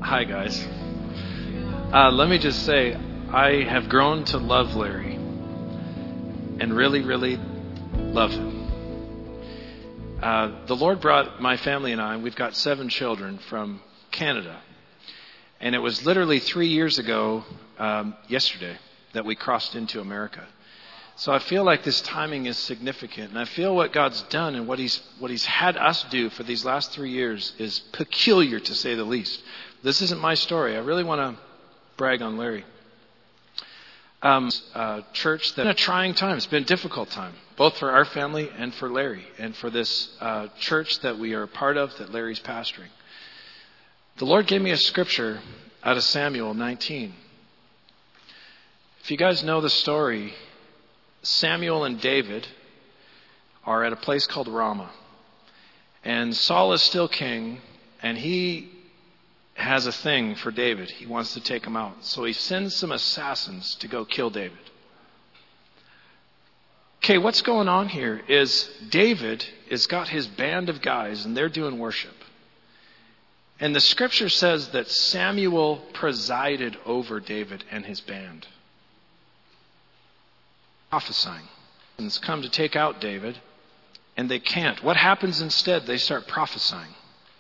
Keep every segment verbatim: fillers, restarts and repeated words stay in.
Hi, guys. Uh, let me just say, I have grown to love Larry and really, really love him. Uh, the Lord brought my family and I, we've got seven children from Canada. And it was literally three years ago, um, yesterday, that we crossed into America. So I feel like this timing is significant. And I feel what God's done and what He's what He's had us do for these last three years is peculiar, to say the least. This isn't my story. I really want to brag on Larry. Um, uh, church that's been a trying time. It's been a difficult time, both for our family and for Larry, and for this uh, church that we are a part of, that Larry's pastoring. The Lord gave me a scripture out of Samuel nineteen. If you guys know the story, Samuel and David are at a place called Ramah. And Saul is still king, and he has a thing for David. He wants to take him out. So he sends some assassins to go kill David. Okay, what's going on here is David has got his band of guys, and they're doing worship. And the scripture says that Samuel presided over David and his band. Prophesying. And come to take out David, and they can't. What happens instead? They start prophesying.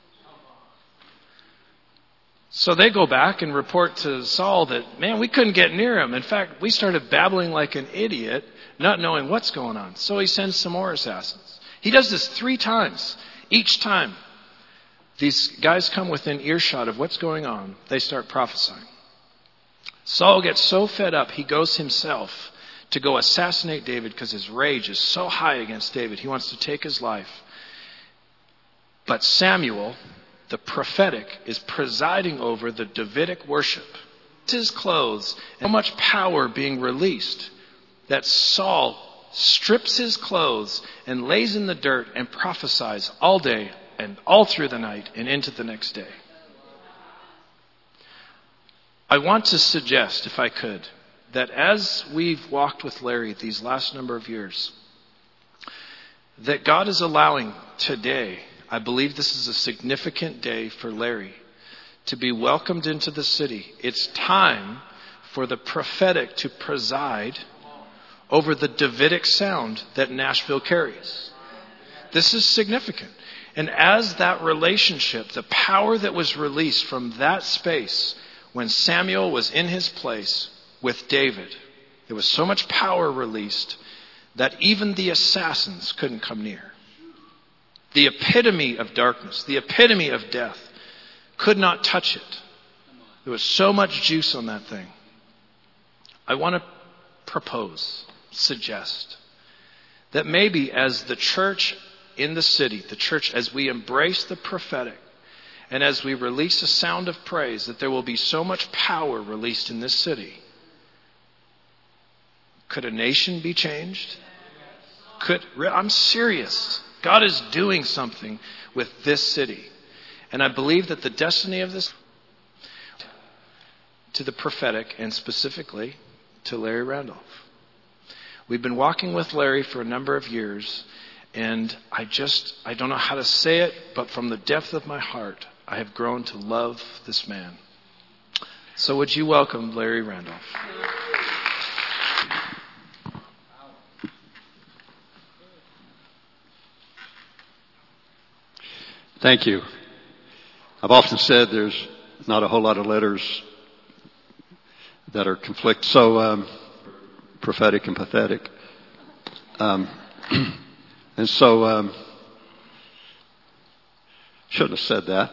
So they go back and report to Saul that, man, we couldn't get near him. In fact, we started babbling like an idiot, not knowing what's going on. So he sends some more assassins. He does this three times. Each time, these guys come within earshot of what's going on. They start prophesying. Saul gets so fed up, he goes himself to go assassinate David because his rage is so high against David. He wants to take his life. But Samuel, the prophetic, is presiding over the Davidic worship. His clothes, and so much power being released that Saul strips his clothes and lays in the dirt and prophesies all day and all through the night and into the next day. I want to suggest, if I could, that as we've walked with Larry these last number of years, that God is allowing today, I believe this is a significant day for Larry, to be welcomed into the city. It's time for the prophetic to preside over the Davidic sound that Nashville carries. This is significant. And as that relationship, the power that was released from that space when Samuel was in his place with David, there was so much power released that even the assassins couldn't come near. The epitome of darkness, the epitome of death, could not touch it. There was so much juice on that thing. I want to propose, suggest, that maybe as the church in the city, the church, as we embrace the prophetic, and as we release a sound of praise, that there will be so much power released in this city. Could a nation be changed? Could, I'm serious. God is doing something with this city. And I believe that the destiny of this, to the prophetic, and specifically to Larry Randolph. We've been walking with Larry for a number of years, and I just, I don't know how to say it, but from the depth of my heart, I have grown to love this man. So would you welcome Larry Randolph? Thank you. I've often said there's not a whole lot of letters that are conflict so um, prophetic and pathetic. Um, and so, um, shouldn't have said that.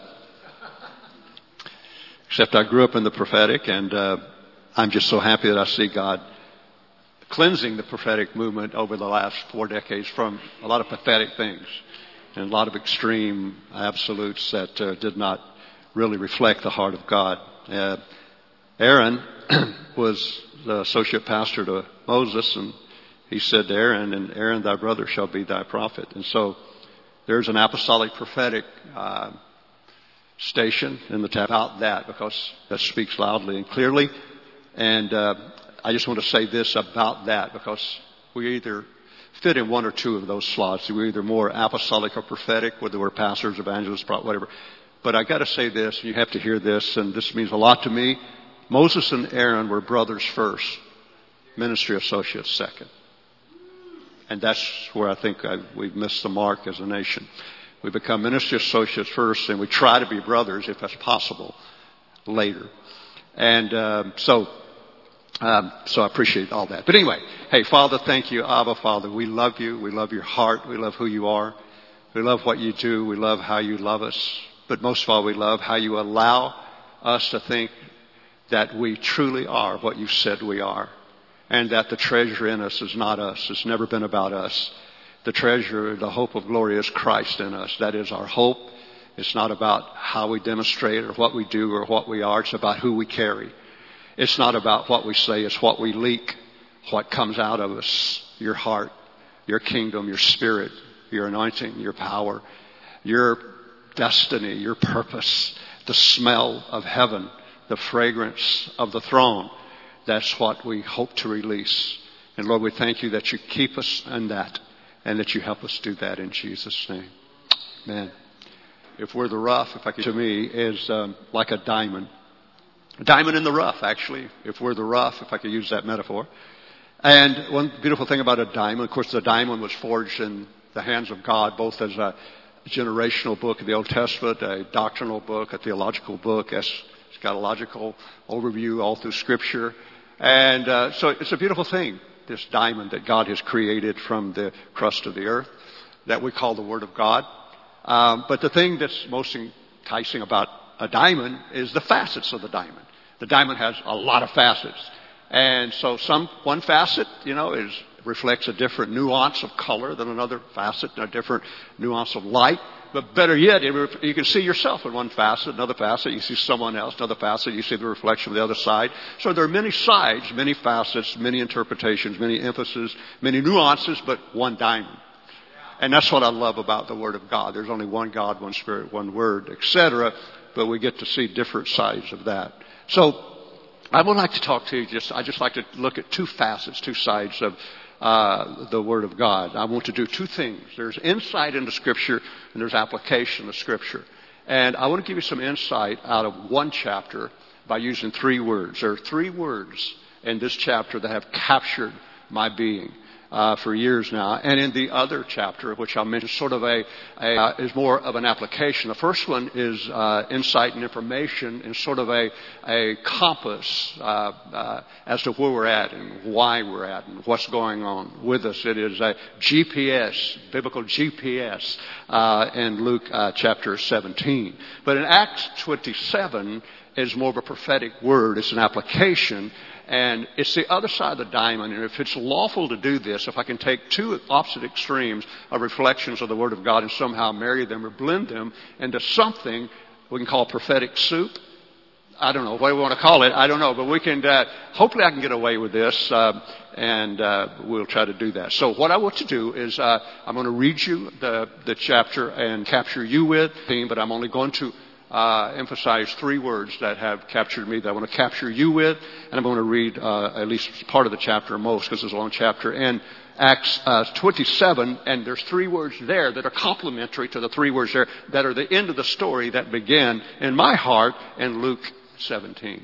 Except I grew up in the prophetic, and uh, I'm just so happy that I see God cleansing the prophetic movement over the last four decades from a lot of pathetic things and a lot of extreme absolutes that uh, did not really reflect the heart of God. Uh, Aaron was the associate pastor to Moses, and he said to Aaron, and Aaron thy brother shall be thy prophet. And so there's an apostolic prophetic uh, station in the tab about that, because that speaks loudly and clearly. And uh, I just want to say this about that, because we either fit in one or two of those slots. We're either more apostolic or prophetic, whether we're pastors, evangelists, whatever. But I got to say this, and you have to hear this, and this means a lot to me. Moses and Aaron were brothers first, ministry associates second. And that's where I think I, we've missed the mark as a nation. We become ministry associates first, and we try to be brothers, if that's possible, later. And um, so, um, so I appreciate all that. But anyway, hey, Father, thank you, Abba, Father. We love you. We love your heart. We love who you are. We love what you do. We love how you love us. But most of all, we love how you allow us to think that we truly are what you said we are. And that the treasure in us is not us. It's never been about us. The treasure, the hope of glory is Christ in us. That is our hope. It's not about how we demonstrate or what we do or what we are. It's about who we carry. It's not about what we say. It's what we leak, what comes out of us. Your heart, your kingdom, your spirit, your anointing, your power, your destiny, your purpose, the smell of heaven, the fragrance of the throne. That's what we hope to release. And Lord, we thank you that you keep us in that and that you help us do that in Jesus' name. Amen. If we're the rough, if I could, to me, is um, like a diamond. A diamond in the rough, actually. If we're the rough, if I could use that metaphor. And one beautiful thing about a diamond, of course, the diamond was forged in the hands of God, both as a generational book of the Old Testament, a doctrinal book, a theological book, eschatological overview all through Scripture. And uh, so it's a beautiful thing, this diamond that God has created from the crust of the earth that we call the Word of God. Um, but the thing that's most enticing about a diamond is the facets of the diamond. The diamond has a lot of facets. And so some, one facet, you know, is, reflects a different nuance of color than another facet, a different nuance of light. But better yet, it, you can see yourself in one facet, another facet, you see someone else, another facet, you see the reflection of the other side. So there are many sides, many facets, many interpretations, many emphases, many nuances, but one diamond. And that's what I love about the Word of God. There's only one God, one Spirit, one Word, et cetera. But we get to see different sides of that. So I would like to talk to you just, I just like to look at two facets, two sides of uh, the Word of God. I want to do two things. There's insight into Scripture and there's application of Scripture. And I want to give you some insight out of one chapter by using three words. There are three words in this chapter that have captured my being uh, for years now. And in the other chapter, which I'll mention, sort of a, a uh, is more of an application. The first one is uh, insight and information, and sort of a a compass uh, uh, as to where we're at and why we're at and what's going on with us. It is a G P S, biblical G P S, uh, in Luke uh, chapter seventeen. But in Acts twenty-seven is more of a prophetic word. It's an application. And it's the other side of the diamond. And if it's lawful to do this, if I can take two opposite extremes of reflections of the Word of God and somehow marry them or blend them into something we can call prophetic soup. I don't know what we want to call it. I don't know. But we can, uh, hopefully I can get away with this. Uh, and uh, we'll try to do that. So what I want to do is uh, I'm going to read you the, the chapter and capture you with theme, but I'm only going to Uh, emphasize three words that have captured me that I want to capture you with, and I'm going to read uh, at least part of the chapter most because it's a long chapter. And Acts uh, twenty-seven, and there's three words there that are complementary to the three words there that are the end of the story that began in my heart in Luke seventeen.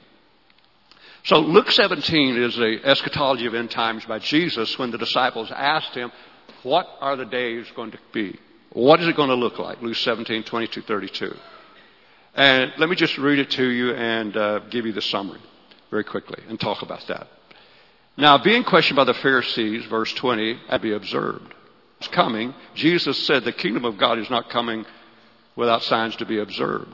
So Luke seventeen is the eschatology of end times by Jesus when the disciples asked him, what are the days going to be? What is it going to look like? Luke seventeen, twenty-two, thirty-two. And let me just read it to you and uh, give you the summary very quickly and talk about that. Now, being questioned by the Pharisees, verse twenty, to be observed. It's coming. Jesus said the kingdom of God is not coming without signs to be observed.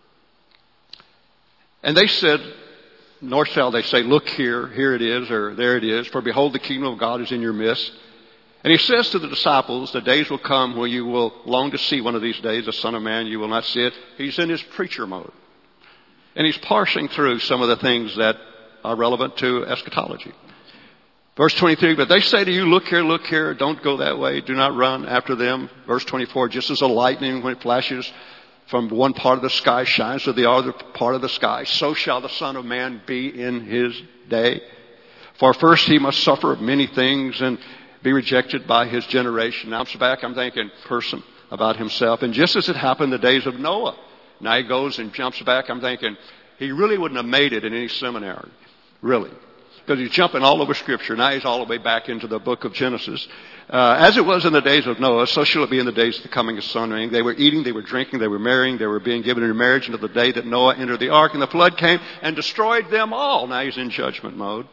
And they said, nor shall they say, look here, here it is, or there it is, for behold, the kingdom of God is in your midst. And he says to the disciples, the days will come where you will long to see one of these days, the Son of Man, you will not see it. He's in his preacher mode. And he's parsing through some of the things that are relevant to eschatology. Verse twenty-three, but they say to you, look here, look here, don't go that way, do not run after them. Verse twenty-four, just as a lightning when it flashes from one part of the sky shines to the other part of the sky, so shall the Son of Man be in his day. For first he must suffer many things and be rejected by his generation. Now I'm back, I'm thinking person about himself. And just as it happened in the days of Noah, Now he goes and jumps back. I'm thinking, he really wouldn't have made it in any seminary, really. Because he's jumping all over Scripture. Now he's all the way back into the book of Genesis. Uh, as it was in the days of Noah, so shall it be in the days of the coming of Son. They were eating, they were drinking, they were marrying, they were being given in marriage until the day that Noah entered the ark, and the flood came and destroyed them all. Now he's in judgment mode.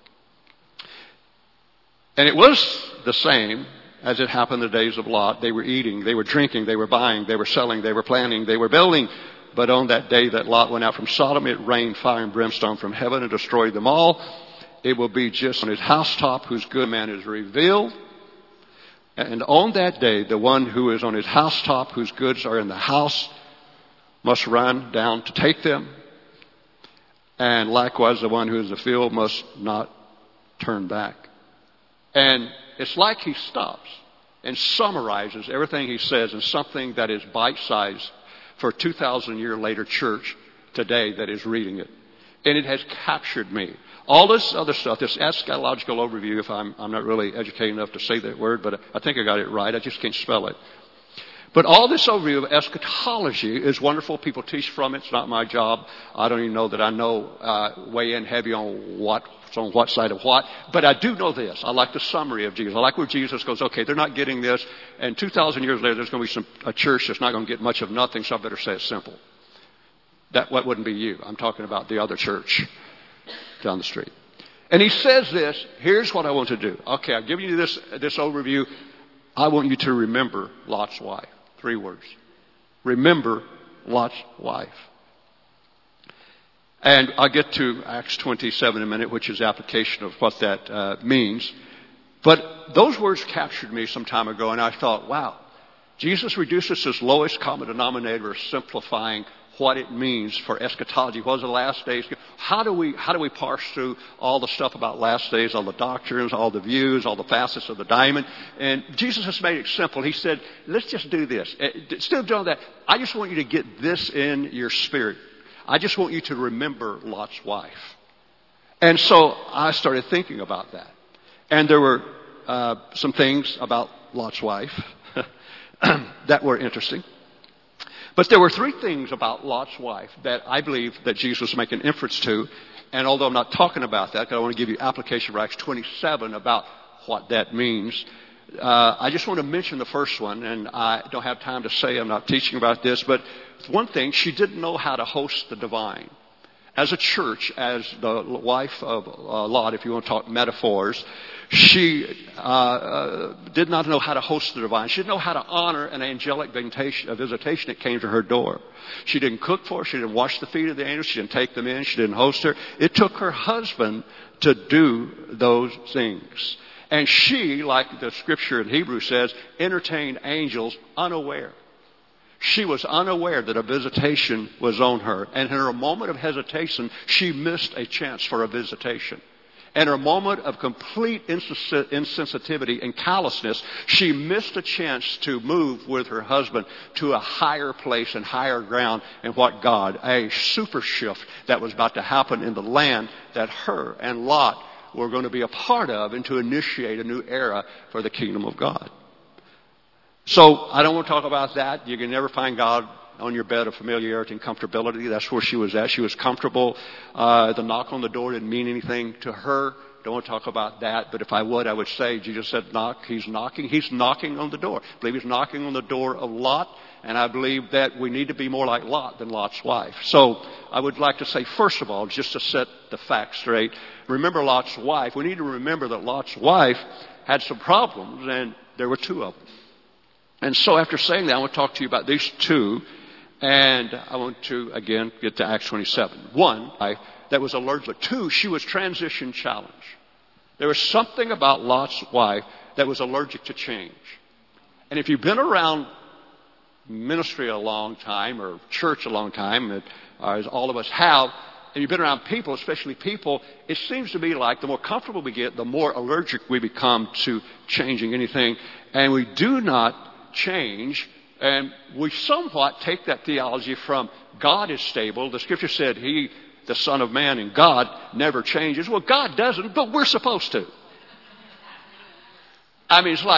And it was the same as it happened in the days of Lot. They were eating, they were drinking, they were buying, they were selling, they were planning, they were building. But on that day that Lot went out from Sodom, it rained fire and brimstone from heaven and destroyed them all. It will be just on his housetop whose good man is revealed. And on that day, the one who is on his housetop, whose goods are in the house, must run down to take them. And likewise, the one who is in the field must not turn back. And it's like he stops and summarizes everything he says in something that is bite-sized for a two thousand year later church today that is reading it. And it has captured me. All this other stuff, this eschatological overview, if I'm, I'm not really educated enough to say that word, but I think I got it right. I just can't spell it. But all this overview of eschatology is wonderful. People teach from it. It's not my job. I don't even know that I know uh, weigh in heavy on what, on what side of what. But I do know this. I like the summary of Jesus. I like where Jesus goes, okay, they're not getting this. And two thousand years later, there's going to be some, a church that's not going to get much of nothing, so I better say it simple. That what wouldn't be you. I'm talking about the other church down the street. And he says this, here's what I want to do. Okay, I've given you this, this overview. I want you to remember Lot's wife. Three words. Remember Lot's wife. And I'll get to Acts twenty-seven in a minute, which is application of what that uh, means. But those words captured me some time ago, and I thought, wow, Jesus reduced us to his lowest common denominator of simplifying what it means for eschatology. What is the last days? How do we how do we parse through all the stuff about last days, all the doctrines, all the views, all the facets of the diamond? And Jesus has made it simple. He said, let's just do this. Instead of doing that, I just want you to get this in your spirit. I just want you to remember Lot's wife. And so I started thinking about that. And there were uh, some things about Lot's wife that were interesting. But there were three things about Lot's wife that I believe that Jesus was making inference to. And although I'm not talking about that, because I want to give you application for Acts twenty-seven about what that means, uh, I just want to mention the first one. And I don't have time to say I'm not teaching about this. But one thing, she didn't know how to host the divine. As a church, as the wife of uh, Lot, if you want to talk metaphors, she uh, uh, did not know how to host the divine. She didn't know how to honor an angelic visitation, a visitation that came to her door. She didn't cook for her. She didn't wash the feet of the angels. She didn't take them in. She didn't host her. It took her husband to do those things. And she, like the scripture in Hebrews says, entertained angels unaware. She was unaware that a visitation was on her. And in her moment of hesitation, she missed a chance for a visitation. In her moment of complete insensitivity and callousness, she missed a chance to move with her husband to a higher place and higher ground in what God, a super shift that was about to happen in the land that her and Lot were going to be a part of and to initiate a new era for the kingdom of God. So I don't want to talk about that. You can never find God on your bed of familiarity and comfortability. That's where she was at. She was comfortable. Uh, the knock on the door didn't mean anything to her. Don't want to talk about that. But if I would, I would say, Jesus said knock. He's knocking. He's knocking on the door. I believe he's knocking on the door of Lot. And I believe that we need to be more like Lot than Lot's wife. So I would like to say, first of all, just to set the facts straight, remember Lot's wife. We need to remember that Lot's wife had some problems, and there were two of them. And so after saying that, I want to talk to you about these two. And I want to, again, get to Acts twenty-seven. One, I, that was allergic. Two, she was transition challenged. There was something about Lot's wife that was allergic to change. And if you've been around ministry a long time or church a long time, as all of us have, and you've been around people, especially people, it seems to be like the more comfortable we get, the more allergic we become to changing anything. And we do not change, and we somewhat take that theology from God is stable. The scripture said he, the Son of Man, and God never changes. Well, God doesn't, but we're supposed to. I mean, it's like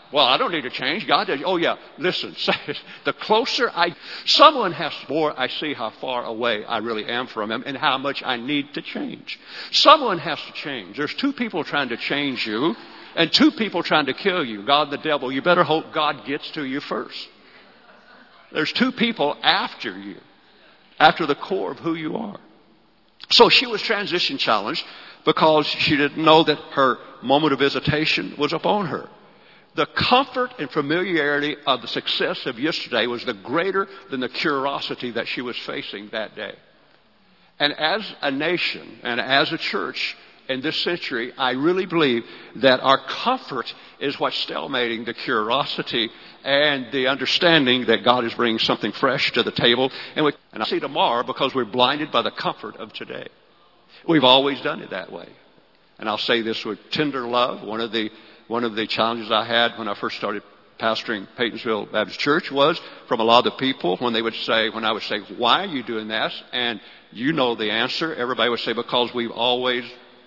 Well, I don't need to change. God does. Oh, yeah. Listen, the closer I, someone has, the more I see how far away I really am from Him and how much I need to change. Someone has to change. There's two people trying to change you and two people trying to kill you, God and the devil. You better hope God gets to you first. There's two people after you, after the core of who you are. So she was transition challenged because she didn't know that her moment of visitation was upon her. The comfort and familiarity of the success of yesterday was the greater than the curiosity that she was facing that day. And as a nation and as a church in this century, I really believe that our comfort is what's stalemating the curiosity and the understanding that God is bringing something fresh to the table. And, we, and I see tomorrow because we're blinded by the comfort of today. We've always done it that way. And I'll say this with tender love. One of the One of the challenges I had when I first started pastoring Paytonsville Baptist Church was from a lot of the people when they would say, when I would say, why are you doing this? And you know the answer. Everybody would say, because we've always.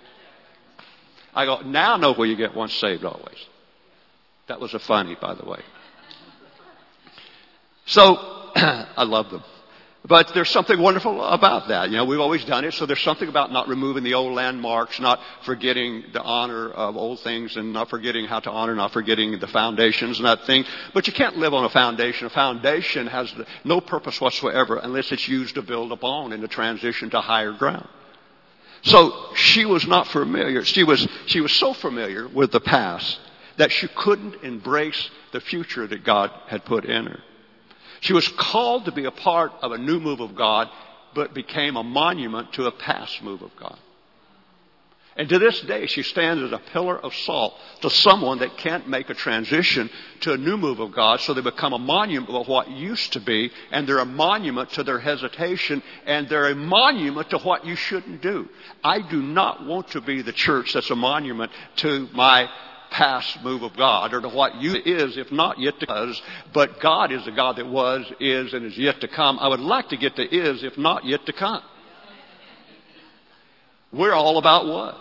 I go, now I know where you get once saved always. That was a funny, by the way. So I love them. But there's something wonderful about that. You know, we've always done it, so there's something about not removing the old landmarks, not forgetting the honor of old things, and not forgetting how to honor, not forgetting the foundations and that thing. But you can't live on a foundation. A foundation has no purpose whatsoever unless it's used to build upon in the transition to higher ground. So she was not familiar. She was, she was so familiar with the past that she couldn't embrace the future that God had put in her. She was called to be a part of a new move of God, but became a monument to a past move of God. And to this day, she stands as a pillar of salt to someone that can't make a transition to a new move of God, so they become a monument of what used to be, and they're a monument to their hesitation, and they're a monument to what you shouldn't do. I do not want to be the church that's a monument to my past move of God, or to what you is, if not yet to come. But God is the God that was, is, and is yet to come. I would like to get to is, if not yet to come. We're all about was.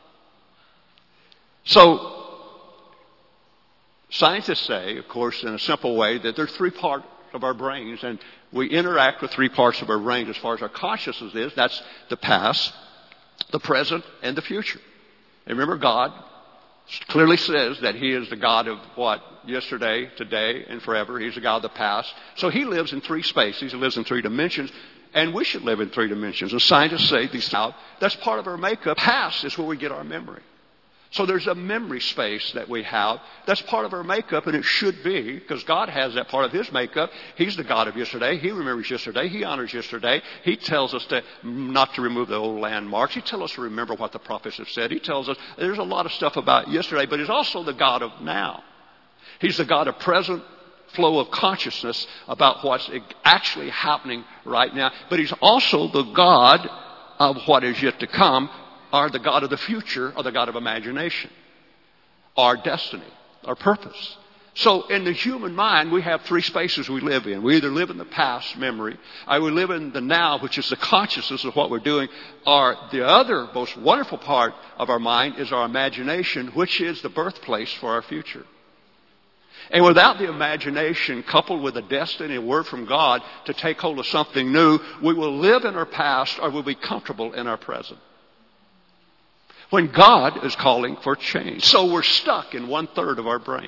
So, scientists say, of course, in a simple way, that there's three parts of our brains, and we interact with three parts of our brains as far as our consciousness is. That's the past, the present, and the future. And remember, God clearly says that He is the God of what? Yesterday, today, and forever. He's the God of the past. So He lives in three spaces. He lives in three dimensions. And we should live in three dimensions. And scientists say these out. That's part of our makeup. Past is where we get our memory. So there's a memory space that we have. That's part of our makeup, and it should be, because God has that part of His makeup. He's the God of yesterday. He remembers yesterday. He honors yesterday. He tells us to not to remove the old landmarks. He tells us to remember what the prophets have said. He tells us there's a lot of stuff about yesterday, but He's also the God of now. He's the God of present flow of consciousness about what's actually happening right now. But He's also the God of what is yet to come, or the God of the future, or the God of imagination, our destiny, our purpose. So in the human mind, we have three spaces we live in. We either live in the past memory, or we live in the now, which is the consciousness of what we're doing, or the other most wonderful part of our mind is our imagination, which is the birthplace for our future. And without the imagination coupled with a destiny, a word from God to take hold of something new, we will live in our past or we'll be comfortable in our present. When God is calling for change. So we're stuck in one third of our brain.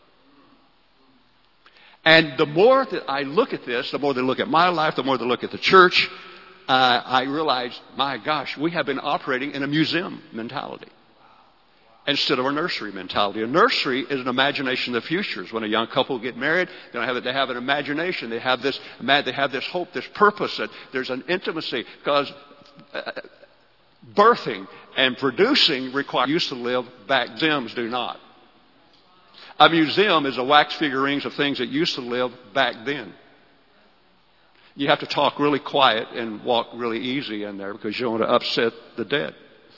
And the more that I look at this, the more they look at my life, the more they look at the church, uh, I realize, my gosh, we have been operating in a museum mentality instead of a nursery mentality. A nursery is an imagination of the futures. When a young couple get married, they have, they have an imagination. They have this, they have this hope, this purpose. That there's an intimacy, because uh, birthing and producing require used to live back. Museums do not. A museum is a wax figurines of things that used to live back then. You have to talk really quiet and walk really easy in there because you don't want to upset the dead.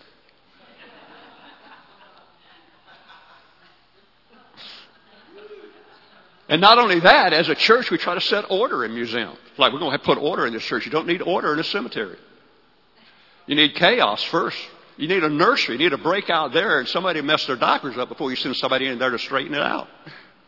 And not only that, as a church, we try to set order in museums. Like, we're going to have to put order in this church. You don't need order in a cemetery. You need chaos first. You need a nursery. You need a break out there and somebody mess their diapers up before you send somebody in there to straighten it out.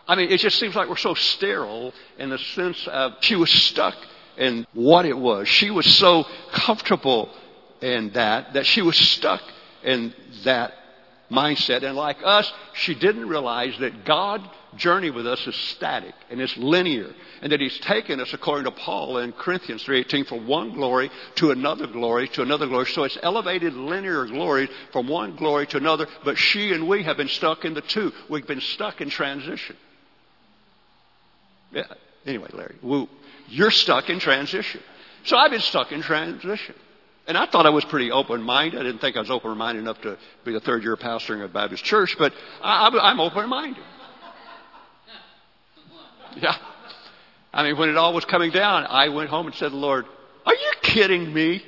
I mean, it just seems like we're so sterile in the sense of she was stuck in what it was. She was so comfortable in that, that she was stuck in that mindset. And like us, she didn't realize that God's journey with us is static and it's linear. And that He's taken us, according to Paul in Corinthians three eighteen, from one glory to another glory to another glory. So it's elevated linear glory from one glory to another. But she and we have been stuck in the two. We've been stuck in transition. Yeah. Anyway, Larry, woo, you're stuck in transition. So I've been stuck in transition. And I thought I was pretty open-minded. I didn't think I was open-minded enough to be a third-year pastor in a Baptist church, but I, I'm open-minded. Yeah. I mean, when it all was coming down, I went home and said to the Lord, are you kidding me?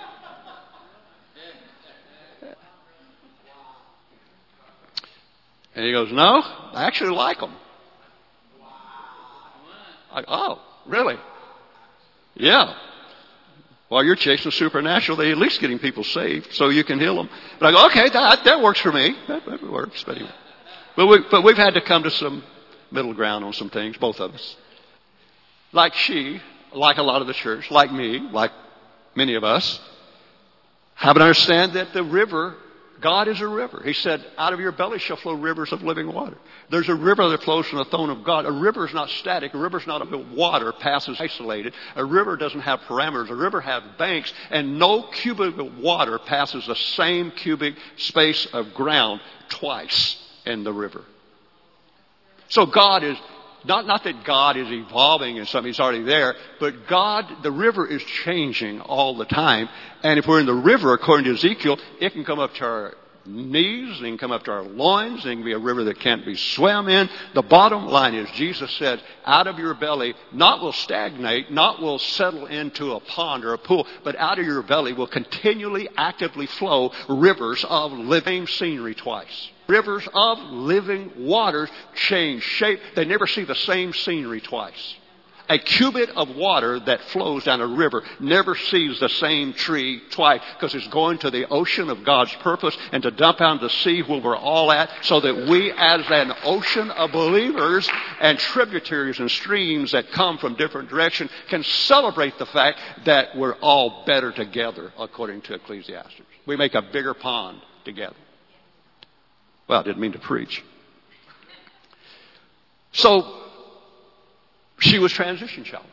And He goes, no, I actually like them. I, oh, really? Yeah. While you're chasing supernatural, they at least getting people saved so you can heal them. But I go, okay, that, that works for me. That, that works. But anyway. But, we, but we've had to come to some middle ground on some things, both of us. Like she, like a lot of the church, like me, like many of us, have an understand that the river, God is a river. He said, out of your belly shall flow rivers of living water. There's a river that flows from the throne of God. A river is not static. A river is not a water passes isolated. A river doesn't have parameters. A river has banks, and no cubic of water passes the same cubic space of ground twice in the river. So God is, not, not that God is evolving in something, He's already there, but God, the river is changing all the time. And if we're in the river, according to Ezekiel, it can come up to our knees, it can come up to our loins, it can be a river that can't be swam in. The bottom line is, Jesus said, out of your belly, not will stagnate, not will settle into a pond or a pool, but out of your belly will continually, actively flow rivers of living scenery twice. Rivers of living waters change shape. They never see the same scenery twice. A cubit of water that flows down a river never sees the same tree twice, because it's going to the ocean of God's purpose and to dump out the sea where we're all at, so that we, as an ocean of believers and tributaries and streams that come from different directions, can celebrate the fact that we're all better together, according to Ecclesiastes. We make a bigger pond together. Well, I didn't mean to preach. So, she was transition challenged.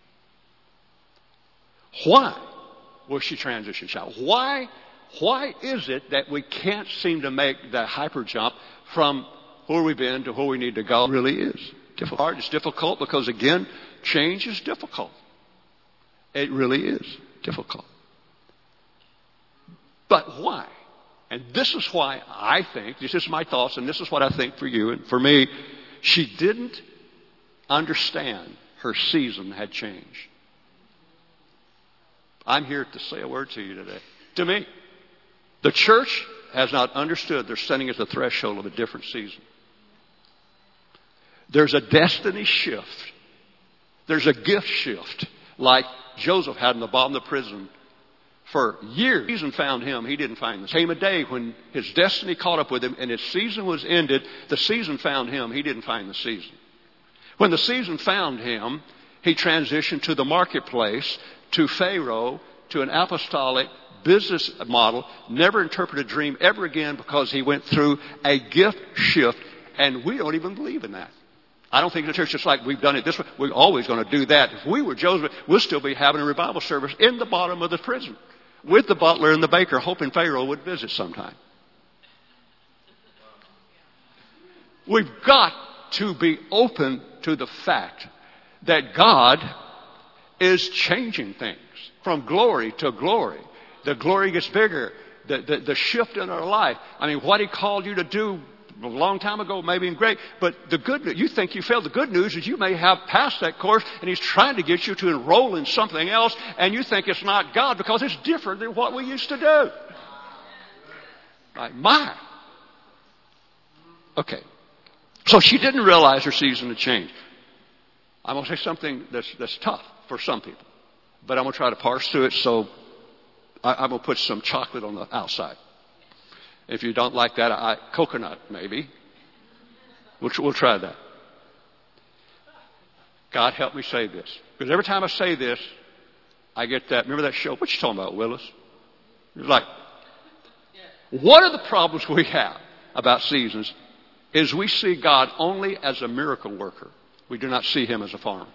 Why was she transition challenged? Why, why is it that we can't seem to make that hyper jump from where we've been to where we need to go? It really is difficult. It's difficult because, again, change is difficult. It really is difficult. But why? And this is why I think, this is my thoughts, and this is what I think for you and for me, she didn't understand her season had changed. I'm here to say a word to you today. To me, the church has not understood they're standing at the threshold of a different season. There's a destiny shift. There's a gift shift, like Joseph had in the bottom of the prison. For years, the season found him. He didn't find them. Came a day when his destiny caught up with him and his season was ended. The season found him. He didn't find the season. When the season found him, he transitioned to the marketplace, to Pharaoh, to an apostolic business model, never interpreted a dream ever again, because he went through a gift shift. And we don't even believe in that. I don't think the church is like, we've done it this way, we're always going to do that. If we were Joseph, we'll still be having a revival service in the bottom of the prison with the butler and the baker, hoping Pharaoh would visit sometime. We've got to be open to the fact that God is changing things from glory to glory. The glory gets bigger. The, the, the shift in our life. I mean, what He called you to do a long time ago may have been great, but the good news, you think you failed. The good news is you may have passed that course, and He's trying to get you to enroll in something else, and you think it's not God because it's different than what we used to do. Like, my. Okay. So she didn't realize her season had changed. I'm going to say something that's, that's tough for some people, but I'm going to try to parse through it, so I, I'm going to put some chocolate on the outside. If you don't like that, I, coconut maybe. We'll, we'll try that. God help me say this. Because every time I say this, I get that. Remember that show? What you talking about, Willis? It's like, one of the problems we have about seasons is we see God only as a miracle worker. We do not see Him as a farmer.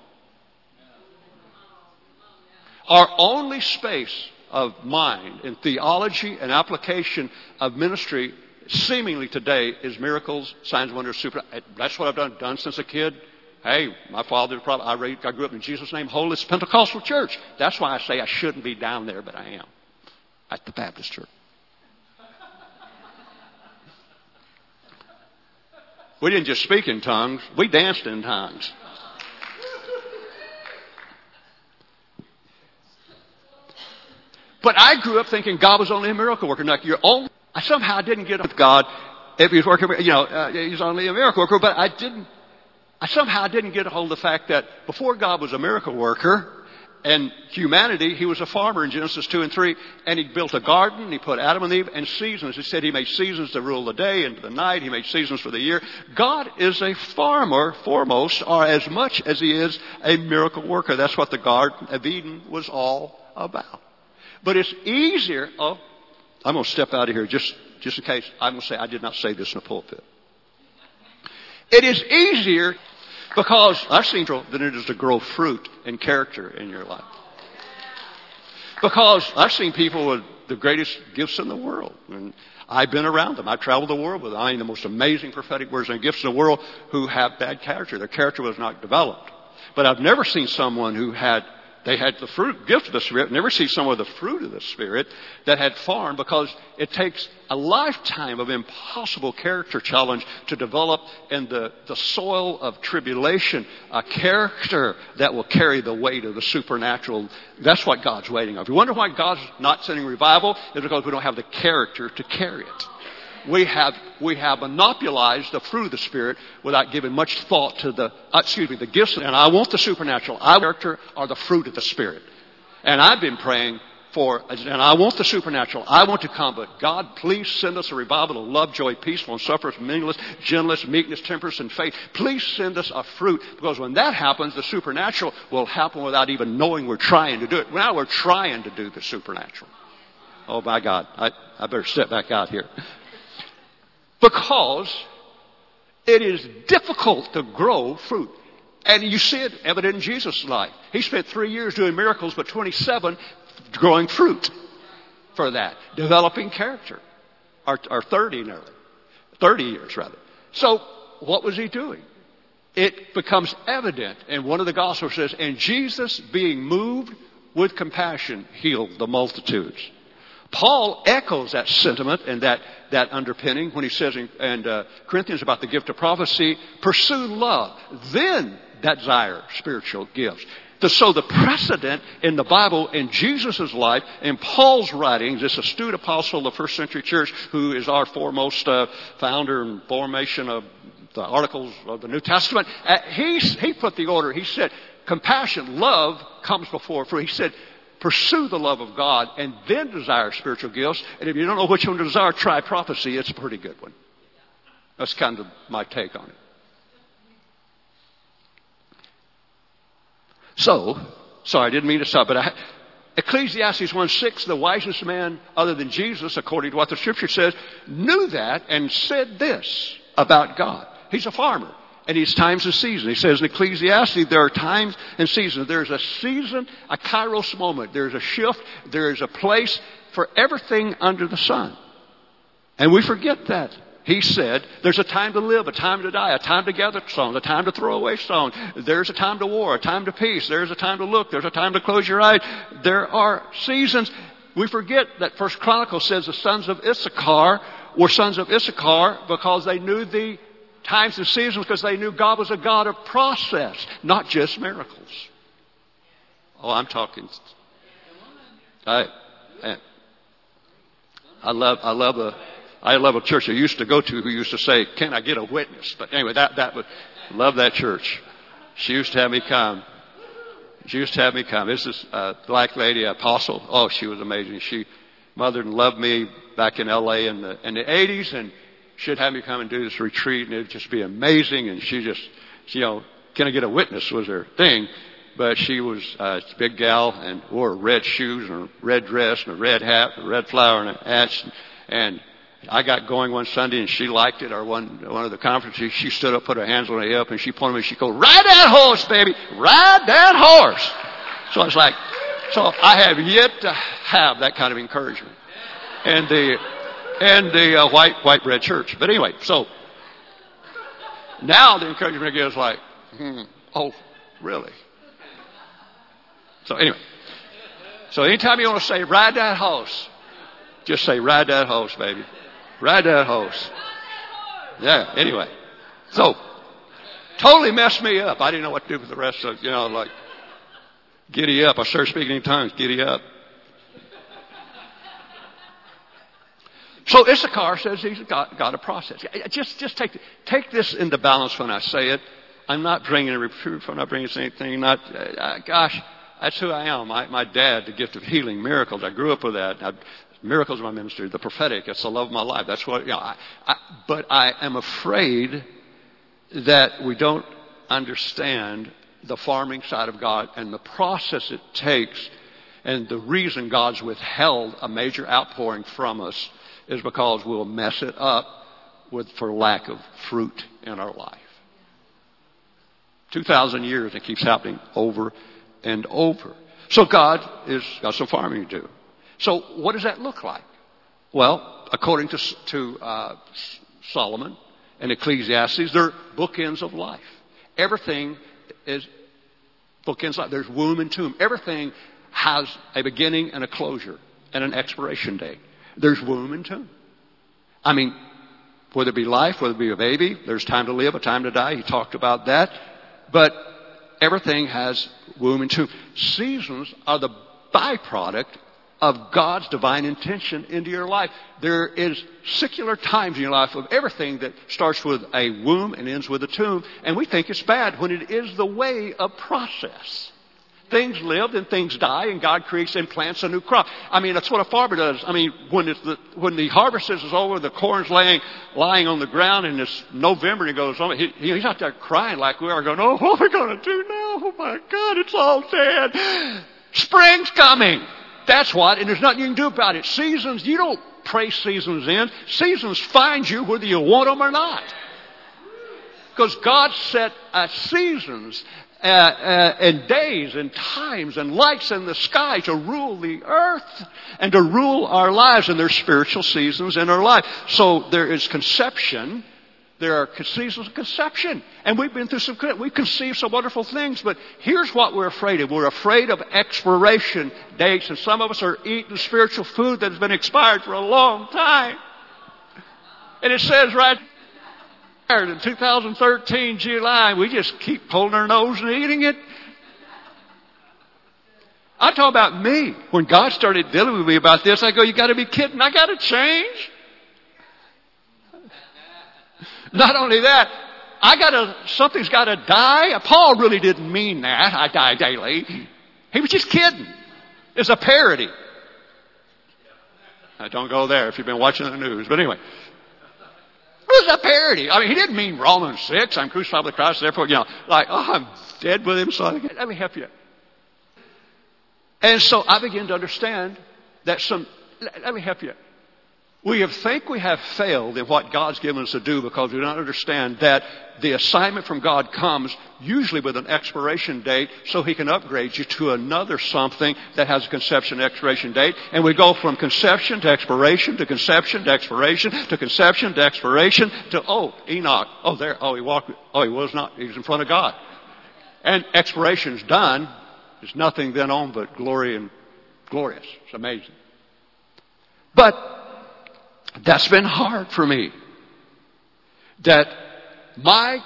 Our only space of mind in theology and application of ministry seemingly today is miracles, signs, wonders, super. That's what I've done, done since a kid. Hey, my father, probably, I, raised, I grew up in Jesus' name, Holiness Pentecostal Church. That's why I say I shouldn't be down there, but I am at the Baptist Church. We didn't just speak in tongues, we danced in tongues. But I grew up thinking God was only a miracle worker. Like you're only, I somehow didn't get with God if He was working. You know, uh, He's only a miracle worker. But I didn't. I somehow didn't get a hold of the fact that before God was a miracle worker and humanity, He was a farmer in Genesis two and three, and He built a garden. He put Adam and Eve and seasons. He said He made seasons to rule the day and the night. He made seasons for the year. God is a farmer foremost, or as much as He is a miracle worker. That's what the Garden of Eden was all about. But it's easier. Oh, I'm going to step out of here just, just in case. I'm going to say I did not say this in the pulpit. It is easier because I've seen than it is to grow fruit and character in your life. Because I've seen people with the greatest gifts in the world. And I've been around them. I've traveled the world with I mean, the most amazing prophetic words and gifts in the world who have bad character. Their character was not developed. But I've never seen someone who had They had the fruit, gift of the Spirit. Never see someone with the fruit of the Spirit that had farmed, because it takes a lifetime of impossible character challenge to develop in the, the soil of tribulation a character that will carry the weight of the supernatural. That's what God's waiting on. If you wonder why God's not sending revival, it's because we don't have the character to carry it. We have, we have monopolized the fruit of the Spirit without giving much thought to the, uh, excuse me, the gifts. And I want the supernatural. I character are the fruit of the Spirit. And I've been praying for, and I want the supernatural. I want to come, but God, please send us a revival of love, joy, peace, long suffering, meekness, gentleness, meekness, temperance, and faith. Please send us a fruit, because when that happens, the supernatural will happen without even knowing we're trying to do it. Now we're trying to do the supernatural. Oh my God. I, I better step back out here. Because it is difficult to grow fruit. And you see it evident in Jesus' life. He spent three years doing miracles, but twenty-seven growing fruit for that. Developing character. Or, or thirty nearly. thirty years rather. So what was He doing? It becomes evident, and one of the Gospels says, and Jesus, being moved with compassion, healed the multitudes. Paul echoes that sentiment and that, that underpinning when he says in, in uh, Corinthians about the gift of prophecy, pursue love, then desire spiritual gifts. The, so the precedent in the Bible, in Jesus' life, in Paul's writings, this astute apostle of the first century church, who is our foremost uh, founder and formation of the articles of the New Testament, uh, he, he put the order. He said, compassion, love comes before fruit. He said, pursue the love of God and then desire spiritual gifts. And if you don't know which one to desire, try prophecy. It's a pretty good one. That's kind of my take on it. So, sorry, I didn't mean to stop, but I, Ecclesiastes one six, the wisest man other than Jesus, according to what the Scripture says, knew that and said this about God. He's a farmer. And He's times and seasons. He says in Ecclesiastes, there are times and seasons. There's a season, a kairos moment. There's a shift. There's a place for everything under the sun. And we forget that. He said, there's a time to live, a time to die, a time to gather stones, a time to throw away stones. There's a time to war, a time to peace. There's a time to look. There's a time to close your eyes. There are seasons. We forget that First Chronicles says the sons of Issachar were sons of Issachar because they knew the times and seasons, because they knew God was a God of process, not just miracles. Oh, I'm talking. I, I love, I love a, I love a church I used to go to who used to say, "Can I get a witness?" But anyway, that that would love that church. She used to have me come. She used to have me come. This is a black lady, apostle. Oh, she was amazing. She mothered and loved me back in L A in the in the eighties, and she'd have me come and do this retreat, and it'd just be amazing. And she just, you know, can I get a witness was her thing. But she was uh, a big gal and wore red shoes and a red dress and a red hat, and a red flower and a hat. And I got going one Sunday and she liked it. Or one one of the conferences, she stood up, put her hands on her hip, and she pointed at me. She goes, "Ride that horse, baby! Ride that horse!" So it's like, so I have yet to have that kind of encouragement. And the and the uh, white white bread church. But anyway, so now the encouragement I get is like, hmm, oh, really? So anyway, so anytime you want to say, "Ride that horse," just say, "Ride that horse, baby. Ride that horse." Yeah, anyway. So, totally messed me up. I didn't know what to do with the rest of, you know, like, giddy up. I started speaking in tongues, giddy up. So Issachar says he's got, got a process. Just, just take, take this into balance when I say it. I'm not bringing a reproof. I'm not bringing anything. Not, uh, gosh. That's who I am. My, my dad, the gift of healing, miracles. I grew up with that. I, miracles in my ministry, the prophetic. That's the love of my life. That's what, you know, I, I, but I am afraid that we don't understand the farming side of God and the process it takes. And the reason God's withheld a major outpouring from us is because we'll mess it up with, for lack of fruit in our life. two thousand years, it keeps happening over and over. So God has got some farming to do. So what does that look like? Well, according to, to uh, Solomon and Ecclesiastes, they're bookends of life. Everything is bookends of life. There's womb and tomb. Everything has a beginning and a closure and an expiration date. There's womb and tomb. I mean, whether it be life, whether it be a baby, there's time to live, a time to die. He talked about that. But everything has womb and tomb. Seasons are the byproduct of God's divine intention into your life. There is secular times in your life of everything that starts with a womb and ends with a tomb. And we think it's bad when it is the way of process. Things live and things die, and God creates and plants a new crop. I mean, that's what a farmer does. I mean, when it's the, when the harvest is over, the corn's laying lying on the ground, and it's November, and he goes, oh, he, he's out there crying like we are, going, "Oh, what are we going to do now? Oh my God, it's all dead." Spring's coming. That's what, and there's nothing you can do about it. Seasons, you don't pray seasons in. Seasons find you whether you want them or not. Because God set uh, seasons uh, uh, and days and times and lights in the sky to rule the earth and to rule our lives. And there's spiritual seasons in our life. So there is conception. There are seasons of conception. And we've been through some, we've conceived some wonderful things, but here's what we're afraid of. We're afraid of expiration dates, and some of us are eating spiritual food that has been expired for a long time. And it says right there in two thousand thirteen, July, we just keep pulling our nose and eating it. I talk about me. When God started dealing with me about this, I go, "You got to be kidding. I got to change." Not only that, I gotta, something's gotta die. Paul really didn't mean that. I die daily. He was just kidding. It's a parody. I don't go there if you've been watching the news. But anyway. It was a parody. I mean, he didn't mean Romans six. I'm crucified with Christ, therefore, you know, like, oh, I'm dead with him, so let me help you. And so I begin to understand that some, let me help you. We have think we have failed in what God's given us to do because we don't understand that the assignment from God comes usually with an expiration date so He can upgrade you to another something that has a conception and expiration date. And we go from conception to expiration to conception to expiration to conception to expiration to, oh, Enoch. Oh, there. Oh, he walked. Oh, he was not. He was in front of God. And expiration's done. There's nothing then on but glory and glorious. It's amazing. But that's been hard for me. That my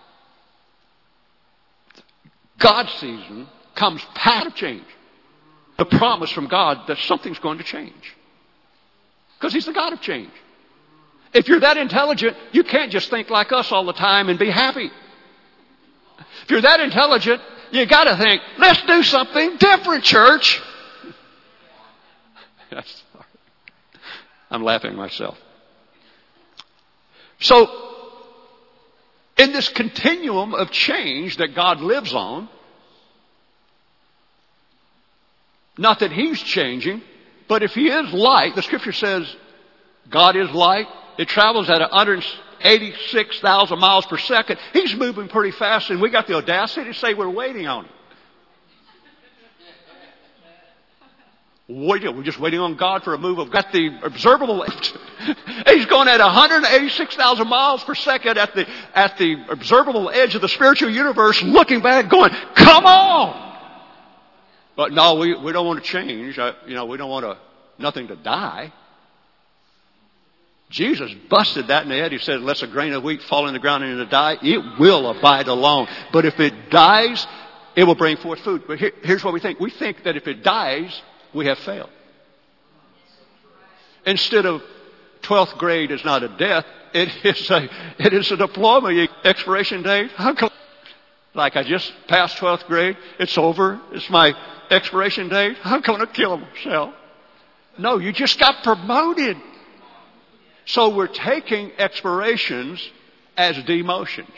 God season comes past change. The promise from God that something's going to change. Because He's the God of change. If you're that intelligent, you can't just think like us all the time and be happy. If you're that intelligent, you got to think, let's do something different, church. That's I'm laughing myself. So, in this continuum of change that God lives on, not that He's changing, but if He is light, the Scripture says God is light. It travels at one hundred eighty-six thousand miles per second. He's moving pretty fast, and we got the audacity to say we're waiting on Him. We're just waiting on God for a move of got the observable. He's going at one hundred eighty-six thousand miles per second at the at the observable edge of the spiritual universe, looking back, going, "Come on!" But no, we we don't want to change. I, you know, we don't want to nothing to die. Jesus busted that in the head. He said, "Unless a grain of wheat fall in the ground and to die, it will abide alone. But if it dies, it will bring forth food." But here, here's what we think: we think that if it dies, we have failed. Instead of twelfth grade is not a death, it is a it is a diploma. Expiration date. How come? Like I just passed twelfth grade, it's over. It's my expiration date. I'm going to kill myself. No, you just got promoted. So we're taking expirations as demotions.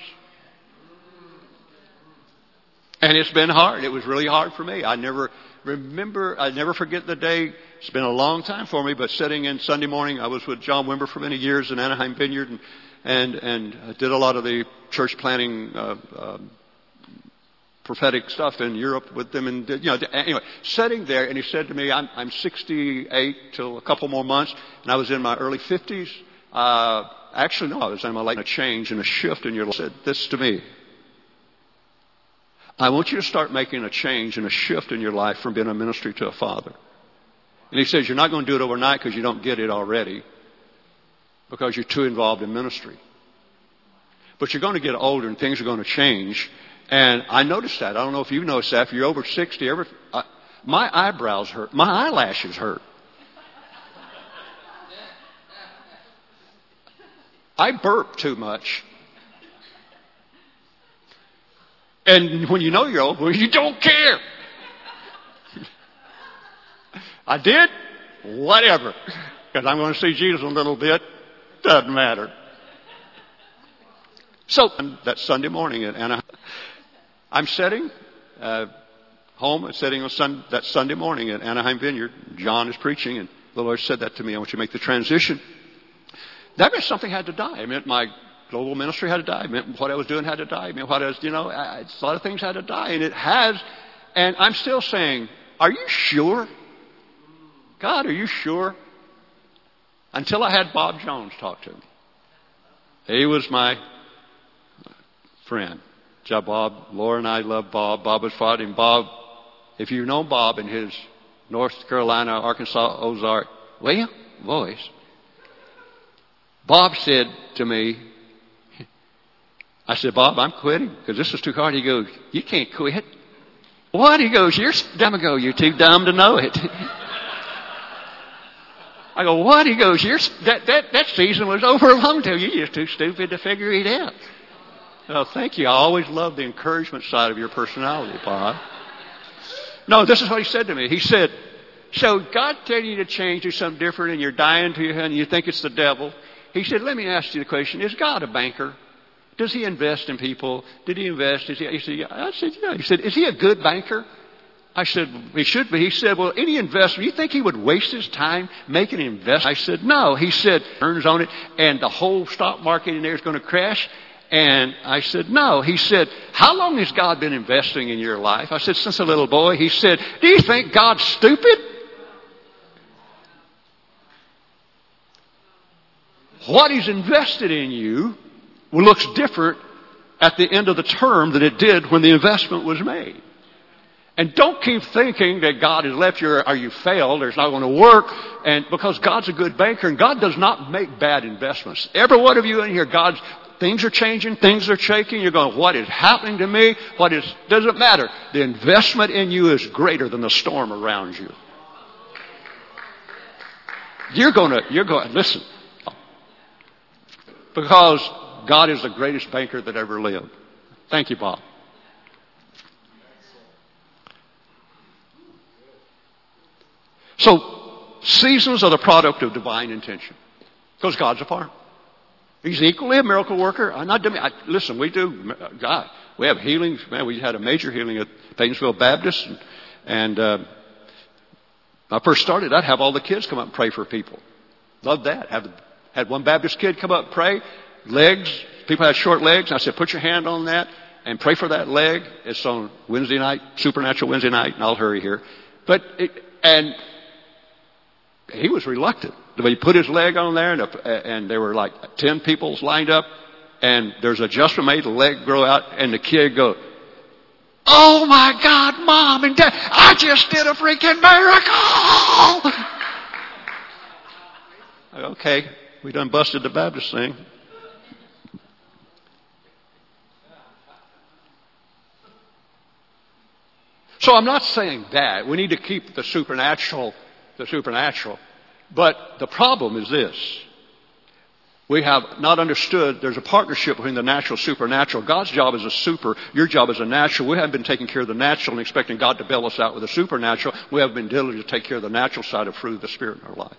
And it's been hard. It was really hard for me. I never remember, I never forget the day. It's been a long time for me, but sitting in Sunday morning, I was with John Wimber for many years in Anaheim Vineyard, and and, and I did a lot of the church planting uh, uh, prophetic stuff in Europe with them. And, you know, anyway, sitting there, and he said to me, I'm, I'm sixty-eight till a couple more months, and I was in my early fifties. Uh, actually, no, I was in my late, a change and a shift in your life. He said this to me: I want you to start making a change and a shift in your life from being a ministry to a father. And he says, you're not going to do it overnight because you don't get it already, because you're too involved in ministry. But you're going to get older and things are going to change. And I noticed that. I don't know if you've noticed that. If you're over sixty, ever, uh, my eyebrows hurt. My eyelashes hurt. I burp too much. And when you know you're old, well, you don't care. I did? Whatever. Because I'm going to see Jesus in a little bit. Doesn't matter. So, that Sunday morning at Anaheim, I'm sitting uh, home, I'm sitting on sun, that Sunday morning at Anaheim Vineyard. John is preaching, and the Lord said that to me. I want you to make the transition. That meant something had to die. It meant my global ministry had to die. It meant what I was doing had to die. It meant what I was, you know, I, a lot of things had to die. And it has. And I'm still saying, are you sure? God, are you sure? Until I had Bob Jones talk to me. He was my friend. Job Bob, Laura and I love Bob. Bob was fighting. Bob, if you know Bob and his North Carolina, Arkansas, Ozark, well, voice. Bob said to me, I said, Bob, I'm quitting because this is too hard. He goes, you can't quit. What? He goes, you're dumb ago. You're too dumb to know it. I go, what? He goes, you're, that, that, that season was over a long time. You're just too stupid to figure it out. Oh, thank you. I always love the encouragement side of your personality, Bob. No, this is what he said to me. He said, so God telling you to change, do something different, and you're dying to your hand, and you think it's the devil. He said, let me ask you the question, is God a banker? Does he invest in people? Did he invest? Is he, he said, yeah. I said, yeah. He said, is he a good banker? I said, he should be. He said, well, any investment, you think he would waste his time making an investment? I said, no. He said, earns on it, and the whole stock market in there is going to crash. And I said, no. He said, how long has God been investing in your life? I said, since a little boy. He said, do you think God's stupid? What he's invested in you looks different at the end of the term than it did when the investment was made. And don't keep thinking that God has left you or you failed or it's not going to work. And because God's a good banker and God does not make bad investments. Every one of you in here, God's things are changing, things are shaking. You're going, what is happening to me? What is, doesn't matter. The investment in you is greater than the storm around you. You're going to, you're going, listen. Because God is the greatest banker that ever lived. Thank you, Bob. So, seasons are the product of divine intention. Because God's a farmer. He's equally a miracle worker. I'm not. I, listen, we do. God, we have healings. Man, we had a major healing at Paynesville Baptist, and, and uh, when I first started, I'd have all the kids come up and pray for people. Loved that. Have, had one Baptist kid come up and pray. Legs. People had short legs. And I said, put your hand on that and pray for that leg. It's on Wednesday night, Supernatural Wednesday night, and I'll hurry here. But it, and he was reluctant. He put his leg on there, and, and there were like ten people lined up, and there's an adjustment made, the leg grow out, and the kid go, "Oh my God, Mom and Dad, I just did a freaking miracle!" Okay, we done busted the Baptist thing. So I'm not saying that. We need to keep the supernatural, the supernatural. But the problem is this. We have not understood there's a partnership between the natural and supernatural. God's job is a super. Your job is a natural. We haven't been taking care of the natural and expecting God to bail us out with the supernatural. We haven't been diligent to take care of the natural side of fruit of the Spirit in our life.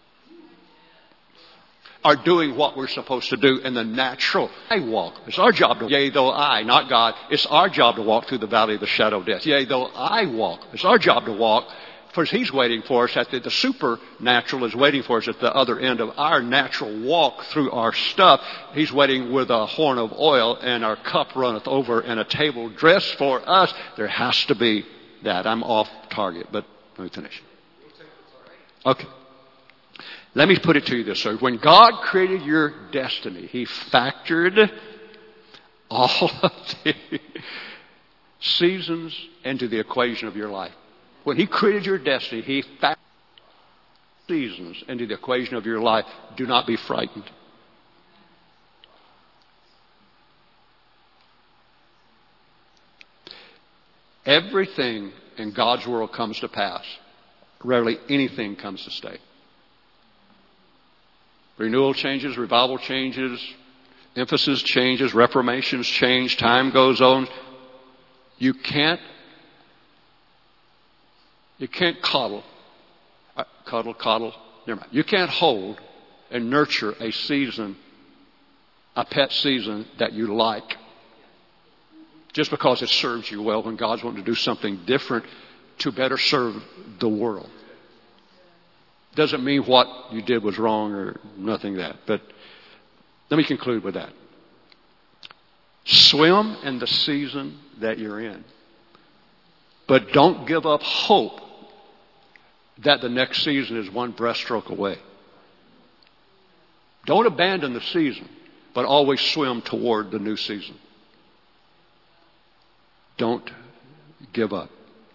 Are doing what we're supposed to do in the natural. I walk. It's our job to, yea, though I, not God, it's our job to walk through the valley of the shadow of death. Yea, though I walk. It's our job to walk. For He's waiting for us at the, the supernatural is waiting for us at the other end of our natural walk through our stuff. He's waiting with a horn of oil, and our cup runneth over, and a table dressed for us. There has to be that. I'm off target, but let me finish. Okay. Let me put it to you this way. When God created your destiny, He factored all of the seasons into the equation of your life. When He created your destiny, He factored seasons into the equation of your life. Do not be frightened. Everything in God's world comes to pass. Rarely anything comes to stay. Renewal changes, revival changes, emphasis changes, reformations change, time goes on. You can't, you can't coddle, uh, cuddle, coddle, never mind. You can't hold and nurture a season, a pet season that you like just because it serves you well when God's wanting to do something different to better serve the world. Doesn't mean what you did was wrong or nothing that. But let me conclude with that. Swim in the season that you're in. But don't give up hope that the next season is one breaststroke away. Don't abandon the season, but always swim toward the new season. Don't give up.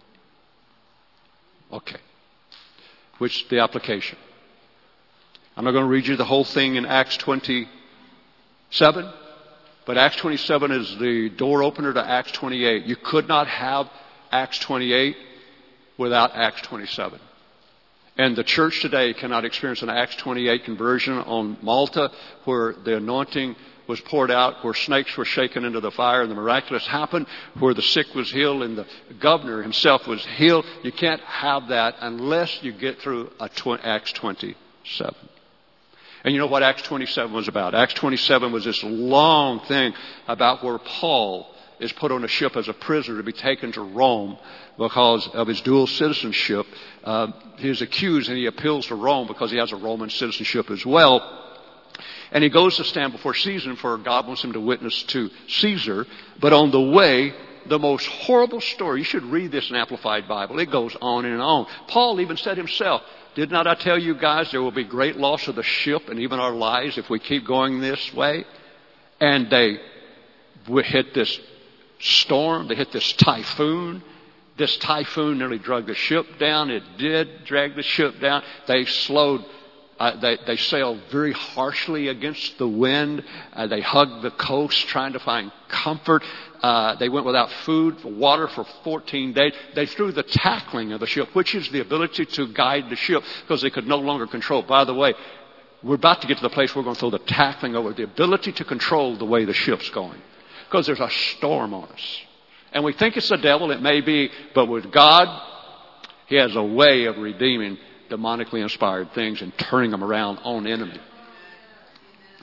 Okay. Which is the application. I'm not going to read you the whole thing in Acts twenty-seven, but Acts twenty-seven is the door opener to Acts twenty-eight. You could not have Acts twenty-eight without Acts twenty-seven. And the church today cannot experience an Acts twenty-eight conversion on Malta, where the anointing was poured out, where snakes were shaken into the fire and the miraculous happened, where the sick was healed and the governor himself was healed. You can't have that unless you get through a tw- Acts twenty-seven. And you know what Acts twenty-seven was about? Acts twenty-seven was this long thing about where Paul is put on a ship as a prisoner to be taken to Rome because of his dual citizenship. Uh, he is accused and he appeals to Rome because he has a Roman citizenship as well. And he goes to stand before Caesar, for God wants him to witness to Caesar. But on the way, the most horrible story. You should read this in Amplified Bible. It goes on and on. Paul even said himself, did not I tell you guys there will be great loss of the ship and even our lives if we keep going this way? And they hit this storm. They hit this typhoon. This typhoon nearly dragged the ship down. It did drag the ship down. They slowed Uh, they, they sailed very harshly against the wind. Uh, they hugged the coast trying to find comfort. Uh, they went without food, water for fourteen days. They threw the tackling of the ship, which is the ability to guide the ship, because they could no longer control. By the way, we're about to get to the place where we're going to throw the tackling over, the ability to control the way the ship's going, because there's a storm on us. And we think it's the devil. It may be, but with God, He has a way of redeeming demonically inspired things and turning them around on enemy.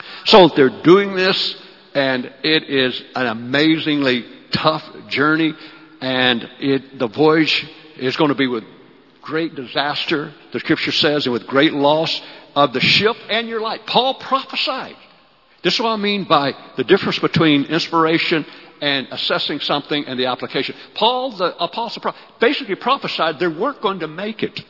So they're doing this, and it is an amazingly tough journey, and it, the voyage is going to be with great disaster, the scripture says, and with great loss of the ship and your life. Paul prophesied. This is what I mean by the difference between inspiration and assessing something and the application. Paul, the apostle, basically prophesied they weren't going to make it.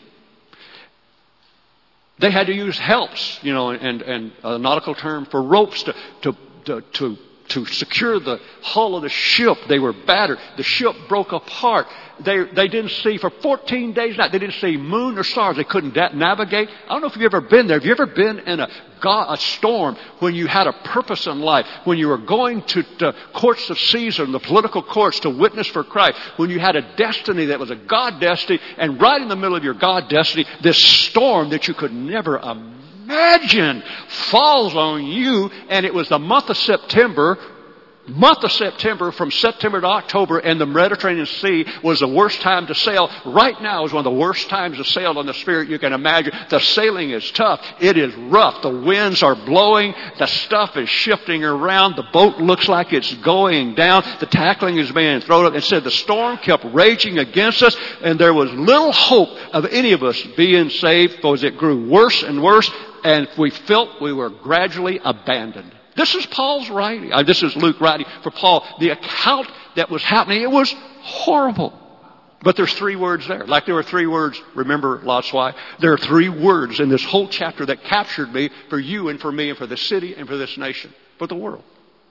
They had to use helps, you know, and, and a nautical term for ropes to, to, to, to, to secure the hull of the ship. They were battered. The ship broke apart. They, they didn't see for fourteen days night. They didn't see moon or stars. They couldn't da- navigate. I don't know if you've ever been there. Have you ever been in a, God, a storm when you had a purpose in life? When you were going to the courts of Caesar and the political courts to witness for Christ? When you had a destiny that was a God destiny, and right in the middle of your God destiny, this storm that you could never imagine falls on you, and it was the month of September. Month of September, from September to October, and the Mediterranean Sea was the worst time to sail. Right now is one of the worst times to sail on the Spirit you can imagine. The sailing is tough. It is rough. The winds are blowing. The stuff is shifting around. The boat looks like it's going down. The tackling is being thrown up. It said the storm kept raging against us, and there was little hope of any of us being saved because it grew worse and worse, and we felt we were gradually abandoned. This is Paul's writing. Uh, this is Luke writing for Paul. The account that was happening, it was horrible. But there's three words there. Like there were three words, remember Lot's wife? There are three words in this whole chapter that captured me for you and for me and for the city and for this nation, for the world.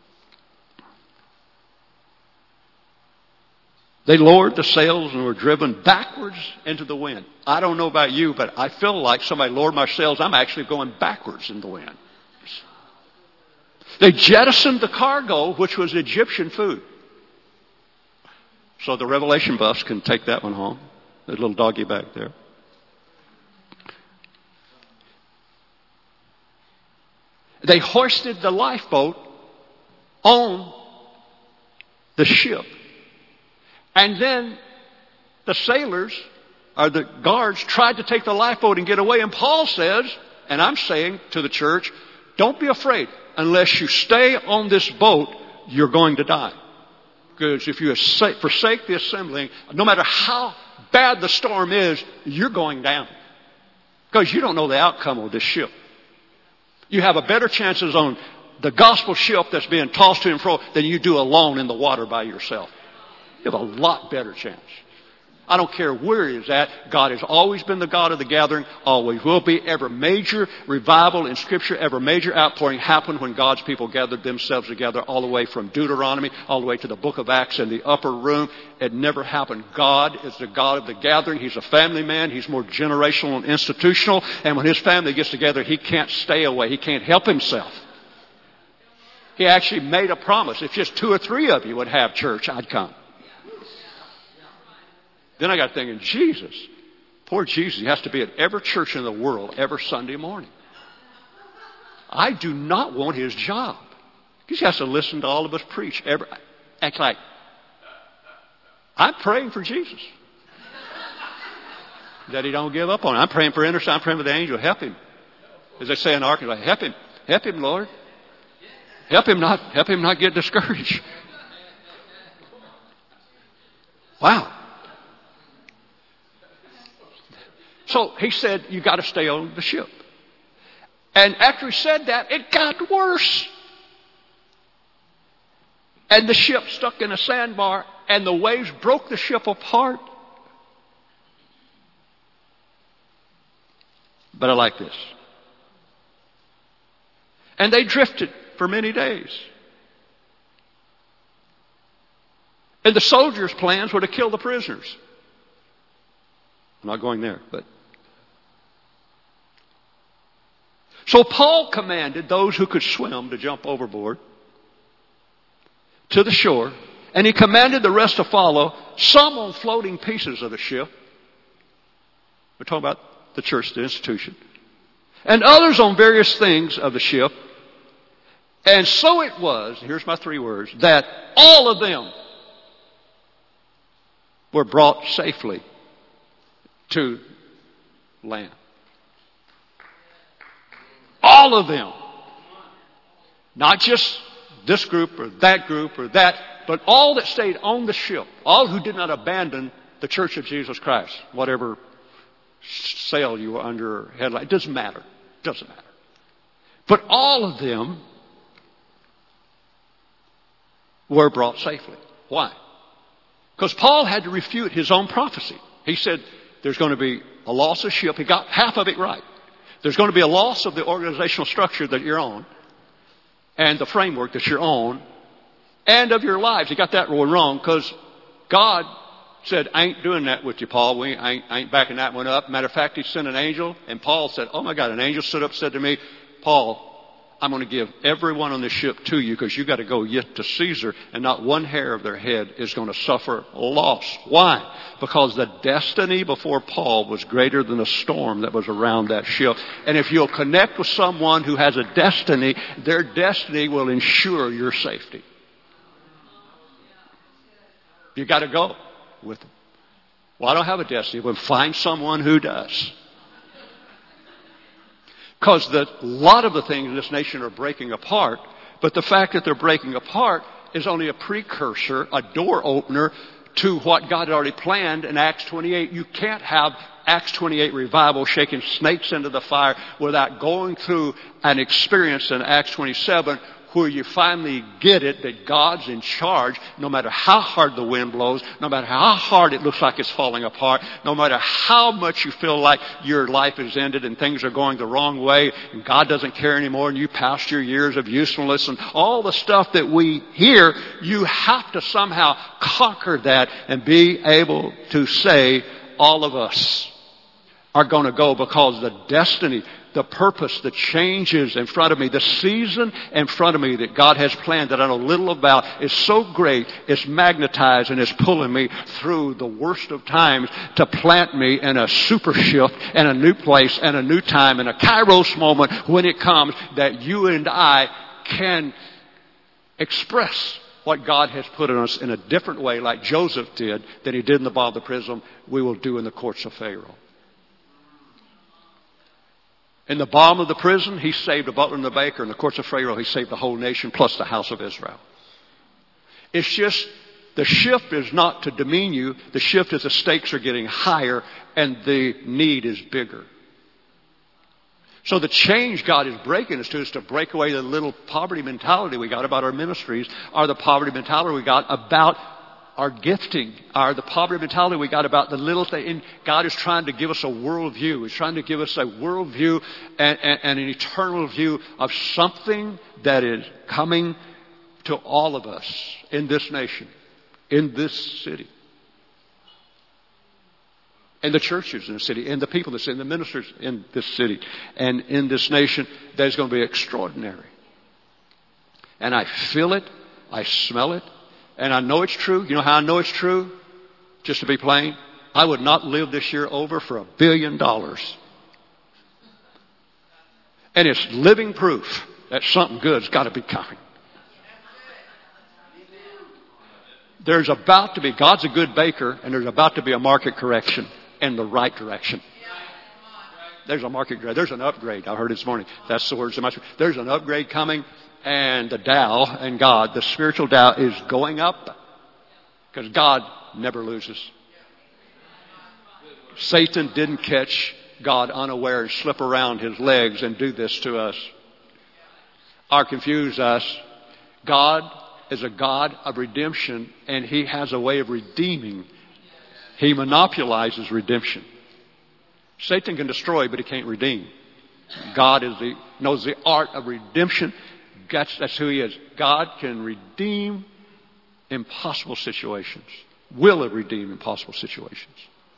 They lowered the sails and were driven backwards into the wind. I don't know about you, but I feel like somebody lowered my sails. I'm actually going backwards in the wind. They jettisoned the cargo, which was Egyptian food. So the Revelation buffs can take that one home. The little doggy back there. They hoisted the lifeboat on the ship. And then the sailors, or the guards, tried to take the lifeboat and get away. And Paul says, and I'm saying to the church, don't be afraid. Unless you stay on this boat, you're going to die. Because if you forsake the assembling, no matter how bad the storm is, you're going down. Because you don't know the outcome of this ship. You have a better chances on the gospel ship that's being tossed to and fro than you do alone in the water by yourself. You have a lot better chance. I don't care where he is at. God has always been the God of the gathering, always will be. Every major revival in Scripture, every major outpouring happened when God's people gathered themselves together, all the way from Deuteronomy, all the way to the book of Acts in the upper room. It never happened. God is the God of the gathering. He's a family man. He's more generational and institutional. And when his family gets together, he can't stay away. He can't help himself. He actually made a promise. If just two or three of you would have church, I'd come. Then I got thinking, Jesus, poor Jesus, he has to be at every church in the world every Sunday morning. I do not want his job. He has to listen to all of us preach. Every, act like, I'm praying for Jesus. That he don't give up on it. I'm praying for intercession. I'm praying for the angel. Help him. As they say in Arkansas, help him. Help him, Lord. Help him not, help him not get discouraged. Wow. So he said, you got to stay on the ship. And after he said that, it got worse. And the ship stuck in a sandbar, and the waves broke the ship apart. But I like this. And they drifted for many days. And the soldiers' plans were to kill the prisoners. I'm not going there, but... So Paul commanded those who could swim to jump overboard to the shore, and he commanded the rest to follow, some on floating pieces of the ship. We're talking about the church, the institution. And others on various things of the ship. And so it was, here's my three words, that all of them were brought safely to land. All of them. Not just this group or that group or that, but all that stayed on the ship, all who did not abandon the Church of Jesus Christ, whatever sail you were under headline. It doesn't matter. It doesn't matter. But all of them were brought safely. Why? Because Paul had to refute his own prophecy. He said there's going to be a loss of ship. He got half of it right. There's going to be a loss of the organizational structure that you're on and the framework that you're on and of your lives. He got that one wrong because God said, I ain't doing that with you, Paul. We ain't, I ain't backing that one up. Matter of fact, he sent an angel, and Paul said, oh my God, an angel stood up and said to me, Paul, I'm going to give everyone on the ship to you because you got to go yet to Caesar, and not one hair of their head is going to suffer loss. Why? Because the destiny before Paul was greater than the storm that was around that ship. And if you'll connect with someone who has a destiny, their destiny will ensure your safety. You got to go with them. Well, I don't have a destiny. Well, find someone who does. Because a lot of the things in this nation are breaking apart, but the fact that they're breaking apart is only a precursor, a door opener to what God had already planned in Acts twenty-eight. You can't have Acts twenty-eight revival shaking snakes into the fire without going through an experience in Acts twenty-seven where you finally get it that God's in charge no matter how hard the wind blows, no matter how hard it looks like it's falling apart, no matter how much you feel like your life is ended and things are going the wrong way and God doesn't care anymore and you passed your years of usefulness and all the stuff that we hear, you have to somehow conquer that and be able to say all of us are going to go because the destiny, the purpose, the changes in front of me, the season in front of me that God has planned that I know little about is so great, it's magnetized and it's pulling me through the worst of times to plant me in a super shift and a new place and a new time and a kairos moment when it comes that you and I can express what God has put in us in a different way like Joseph did than he did in the bottom of the prison, we will do in the courts of Pharaoh. In the bottom of the prison, he saved the butler and the baker. In the courts of Pharaoh, he saved the whole nation plus the house of Israel. It's just the shift is not to demean you. The shift is the stakes are getting higher and the need is bigger. So the change God is breaking us to is to break away the little poverty mentality we got about our ministries or the poverty mentality we got about our gifting, our the poverty mentality we got about the little thing. And God is trying to give us a worldview. He's trying to give us a worldview and, and, and an eternal view of something that is coming to all of us in this nation, in this city, in the churches in the city, in the people in the city, in the ministers in this city, and in this nation that is going to be extraordinary. And I feel it. I smell it. And I know it's true. You know how I know it's true? Just to be plain, I would not live this year over for a billion dollars. And it's living proof that something good's got to be coming. There's about to be, God's a good baker, and there's about to be a market correction in the right direction. There's a market correction. There's an upgrade. I heard this morning. That's the words of my spirit. There's an upgrade coming. And the Dow and God, the spiritual Dow is going up because God never loses. Satan didn't catch God unaware and slip around his legs and do this to us or confuse us. God is a God of redemption and he has a way of redeeming. He monopolizes redemption. Satan can destroy, but he can't redeem. God is the, knows the art of redemption. That's, that's who he is. God can redeem impossible situations. Will redeem impossible situations.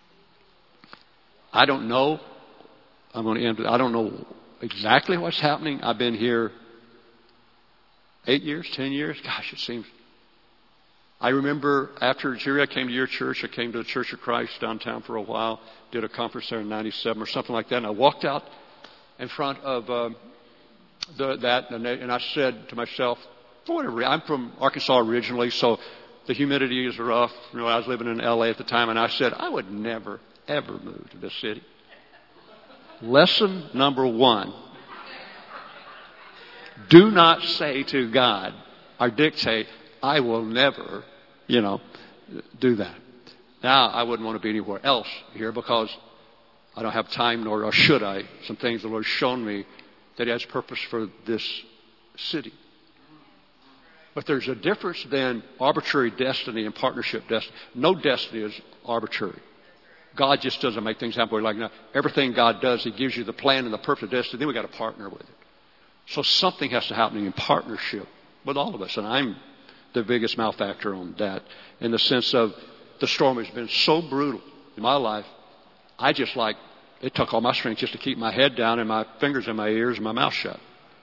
I don't know. I'm going to end. I don't know exactly what's happening. I've been here eight years, ten years. Gosh, it seems. I remember after Jerry, I came to your church. I came to the Church of Christ downtown for a while. Did a conference there in ninety-seven or something like that. And I walked out in front of um, the, that, and, they, and I said to myself, for whatever reason, I'm from Arkansas originally, so the humidity is rough. You know, I was living in L A at the time, and I said, I would never, ever move to this city. Lesson number one. Do not say to God or dictate, I will never, you know, do that. Now, I wouldn't want to be anywhere else here because I don't have time, nor should I. Some things the Lord's shown me that He has purpose for this city. But there's a difference than arbitrary destiny and partnership destiny. No destiny is arbitrary. God just doesn't make things happen. We're like, no, everything God does, He gives you the plan and the purpose of destiny. Then we've got to partner with it. So something has to happen in partnership with all of us. And I'm the biggest malefactor on that in the sense of the storm has been so brutal in my life. I just like, it took all my strength just to keep my head down and my fingers in my ears and my mouth shut.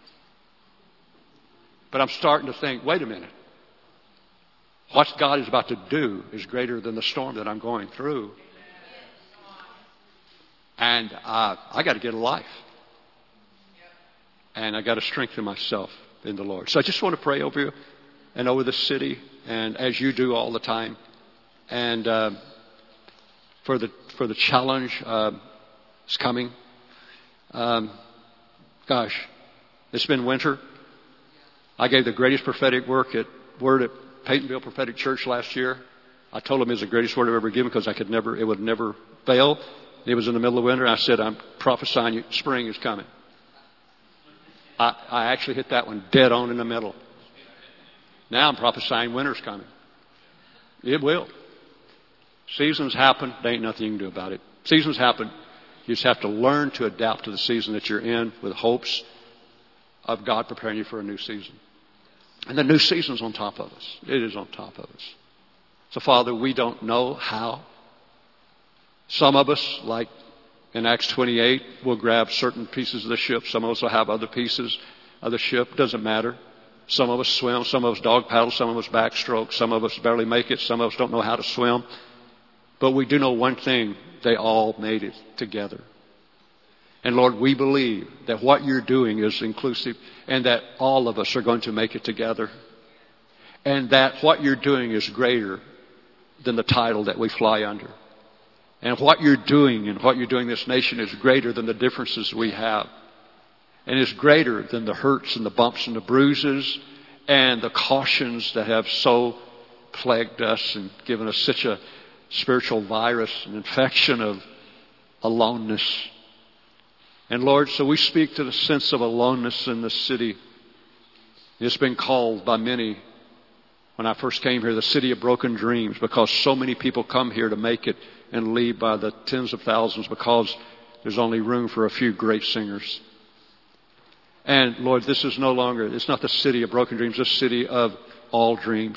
But I'm starting to think, wait a minute. What God is about to do is greater than the storm that I'm going through. And uh, I got to get a life. And I got to strengthen myself in the Lord. So I just want to pray over you and over the city, and as you do all the time. And uh, for the for the challenge uh, is coming. Um, gosh, it's been winter. I gave the greatest prophetic work at word at Peytonville Prophetic Church last year. I told them it was the greatest word I've ever given because I could never, it would never fail. It was in the middle of winter. I said, I'm prophesying you, spring is coming. I, I actually hit that one dead on in the middle. Now I'm prophesying winter's coming. It will. Seasons happen. There ain't nothing you can do about it. Seasons happen. You just have to learn to adapt to the season that you're in with hopes of God preparing you for a new season. And the new season's on top of us. It is on top of us. So, Father, we don't know how. Some of us, like in Acts twenty-eight, will grab certain pieces of the ship. Some of us will have other pieces of the ship. Doesn't matter. Some of us swim. Some of us dog paddle. Some of us backstroke. Some of us barely make it. Some of us don't know how to swim. But we do know one thing. They all made it together. And Lord, we believe that what you're doing is inclusive and that all of us are going to make it together. And that what you're doing is greater than the title that we fly under. And what you're doing and what you're doing in this nation is greater than the differences we have. And is greater than the hurts and the bumps and the bruises and the cautions that have so plagued us and given us such a spiritual virus and infection of aloneness. And Lord, so we speak to the sense of aloneness in the city. It's been called by many, when I first came here, the city of broken dreams, because so many people come here to make it and leave by the tens of thousands because there's only room for a few great singers. And Lord, this is no longer, it's not the city of broken dreams, it's the city of all dreams.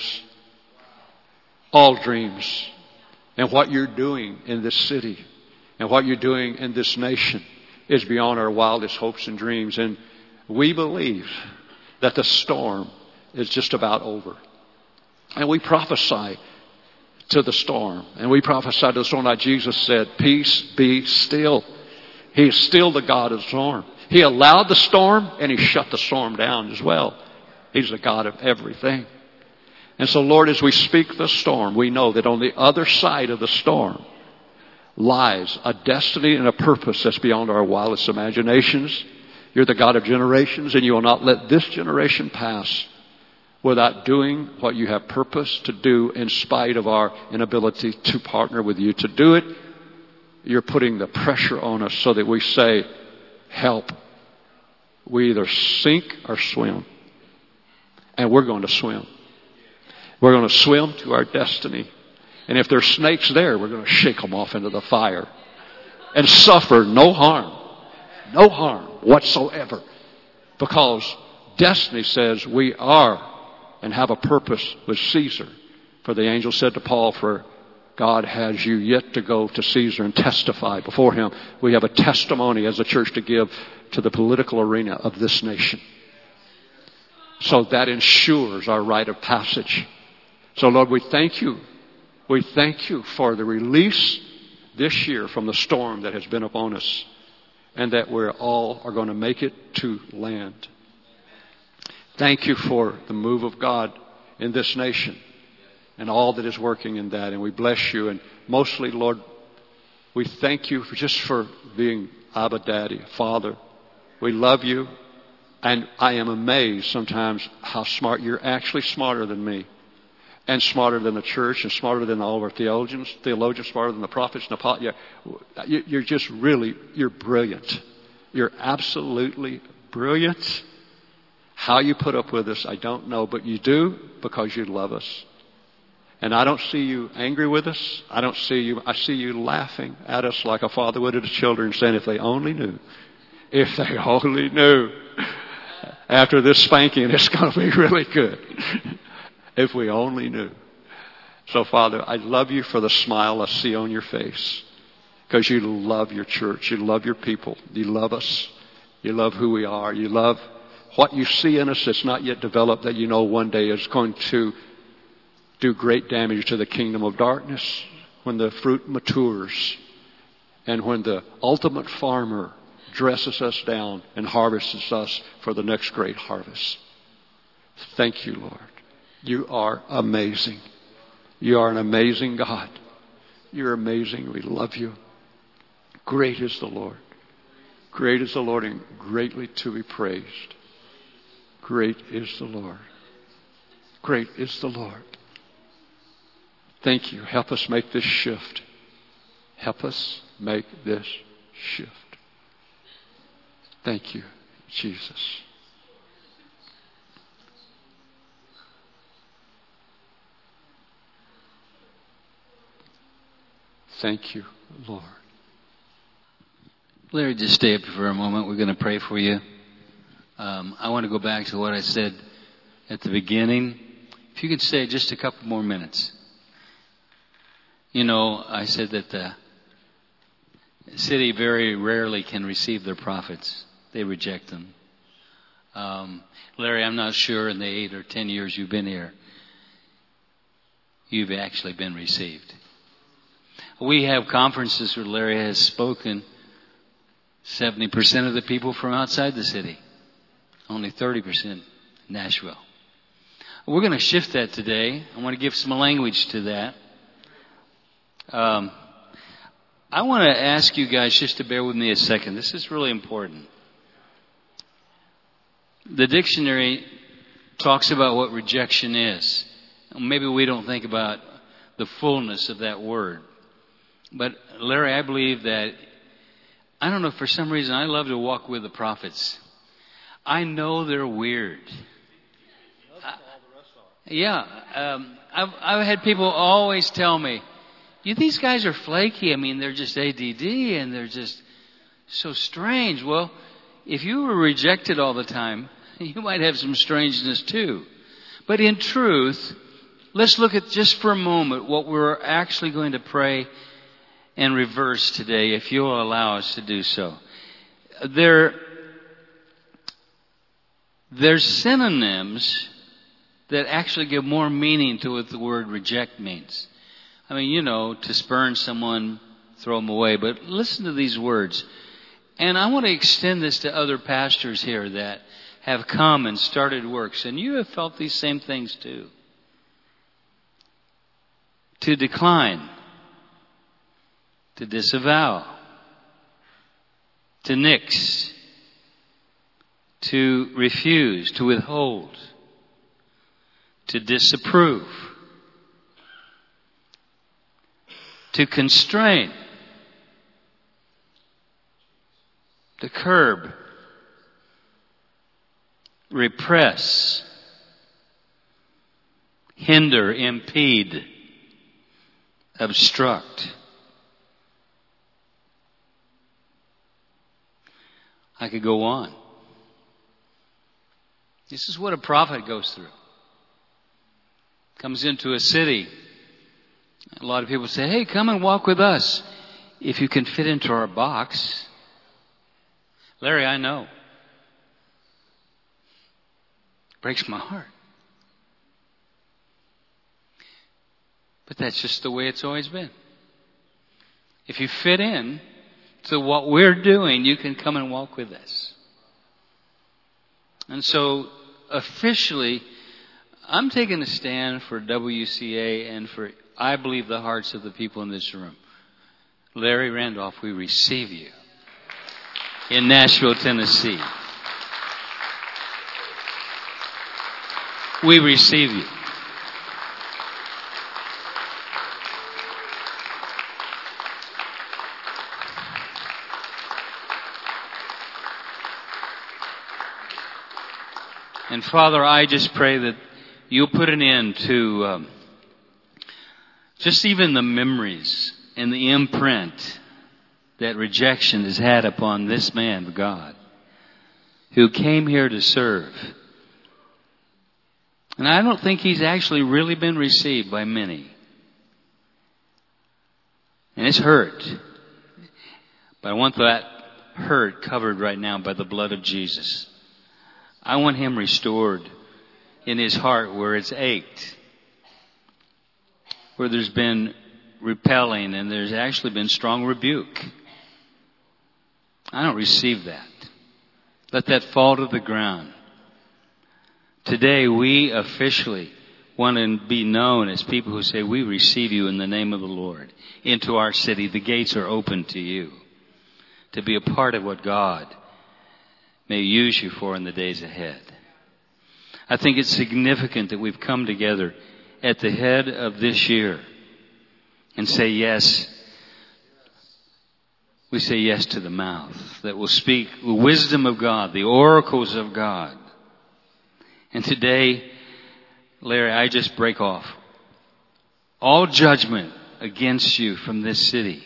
All dreams. And what you're doing in this city and what you're doing in this nation is beyond our wildest hopes and dreams. And we believe that the storm is just about over. And we prophesy to the storm. And we prophesy to the storm like Jesus said, peace be still. He is still the God of the storm. He allowed the storm and He shut the storm down as well. He's the God of everything. And so, Lord, as we speak the storm, we know that on the other side of the storm lies a destiny and a purpose that's beyond our wildest imaginations. You're the God of generations, and you will not let this generation pass without doing what you have purpose to do in spite of our inability to partner with you. To do it, you're putting the pressure on us so that we say, help. We either sink or swim. And we're going to swim. We're going to swim to our destiny. And if there's snakes there, we're going to shake them off into the fire and suffer no harm, no harm whatsoever. Because destiny says we are and have a purpose with Caesar. For the angel said to Paul, for God has you yet to go to Caesar and testify before him. We have a testimony as a church to give to the political arena of this nation. So that ensures our rite of passage. So Lord, we thank you. We thank you for the release this year from the storm that has been upon us, and that we all are going to make it to land. Thank you for the move of God in this nation and all that is working in that. And we bless you. And mostly, Lord, we thank you for just for being Abba Daddy, Father. We love you And I am amazed sometimes how smart, you're actually smarter than me. And smarter than the church, and smarter than all of our theologians, theologians, smarter than the prophets and apostles. Yeah, you're just really, you're brilliant. You're absolutely brilliant. How you put up with us, I don't know, but you do because you love us. And I don't see you angry with us. I don't see you, I see you laughing at us like a father would at his children, saying, if they only knew, if they only knew, after this spanking, it's going to be really good. If we only knew. So, Father, I love you for the smile I see on your face. Because you love your church. You love your people. You love us. You love who we are. You love what you see in us that's not yet developed, that you know one day is going to do great damage to the kingdom of darkness when the fruit matures and when the ultimate farmer dresses us down and harvests us for the next great harvest. Thank you, Lord. You are amazing. You are an amazing God. You're amazing. We love you. Great is the Lord. Great is the Lord and greatly to be praised. Great is the Lord. Great is the Lord. Thank you. Help us make this shift. Help us make this shift. Thank you, Jesus. Thank you, Lord. Larry, just stay up for a moment. We're going to pray for you. Um, I want to go back to what I said at the beginning. If you could stay just a couple more minutes. You know, I said that the city very rarely can receive their prophets. They reject them. Um, Larry, I'm not sure in the eight or ten years you've been here, you've actually been received. We have conferences where Larry has spoken seventy percent of the people from outside the city. Only thirty percent Nashville. We're going to shift that today. I want to give some language to that. Um, I want to ask you guys just to bear with me a second. This is really important. The dictionary talks about what rejection is. Maybe we don't think about the fullness of that word. But Larry, I believe that, I don't know, for some reason I love to walk with the prophets. I know they're weird. I, yeah. Um, I've, I've had people always tell me, you, these guys are flaky. I mean, they're just A D D and they're just so strange. Well, if you were rejected all the time, you might have some strangeness too. But in truth, let's look at just for a moment what we're actually going to pray and reverse today, if you'll allow us to do so. There, there's synonyms that actually give more meaning to what the word reject means. I mean, you know, to spurn someone, throw them away. But listen to these words. And I want to extend this to other pastors here that have come and started works. And you have felt these same things too. To decline. To disavow. To nix. To refuse. To withhold. To disapprove. To constrain. To curb. Repress. Hinder. Impede. Obstruct. I could go on. This is what a prophet goes through. Comes into a city. A lot of people say, hey, come and walk with us. If you can fit into our box. Larry, I know. Breaks my heart. But that's just the way it's always been. If you fit in to what we're doing, you can come and walk with us. And so, officially, I'm taking a stand for W C A and for, I believe, the hearts of the people in this room. Larry Randolph, we receive you in Nashville, Tennessee. We receive you. And Father, I just pray that you'll put an end to um, just even the memories and the imprint that rejection has had upon this man of God who came here to serve. And I don't think he's actually really been received by many. And it's hurt. But I want that hurt covered right now by the blood of Jesus. I want him restored in his heart where it's ached, where there's been repelling and there's actually been strong rebuke. I don't receive that. Let that fall to the ground. Today we officially want to be known as people who say, we receive you in the name of the Lord into our city. The gates are open to you to be a part of what God may use you for in the days ahead. I think it's significant that we've come together at the head of this year and say yes. We say yes to the mouth that will speak the wisdom of God, the oracles of God. And today, Larry, I just break off all judgment against you from this city.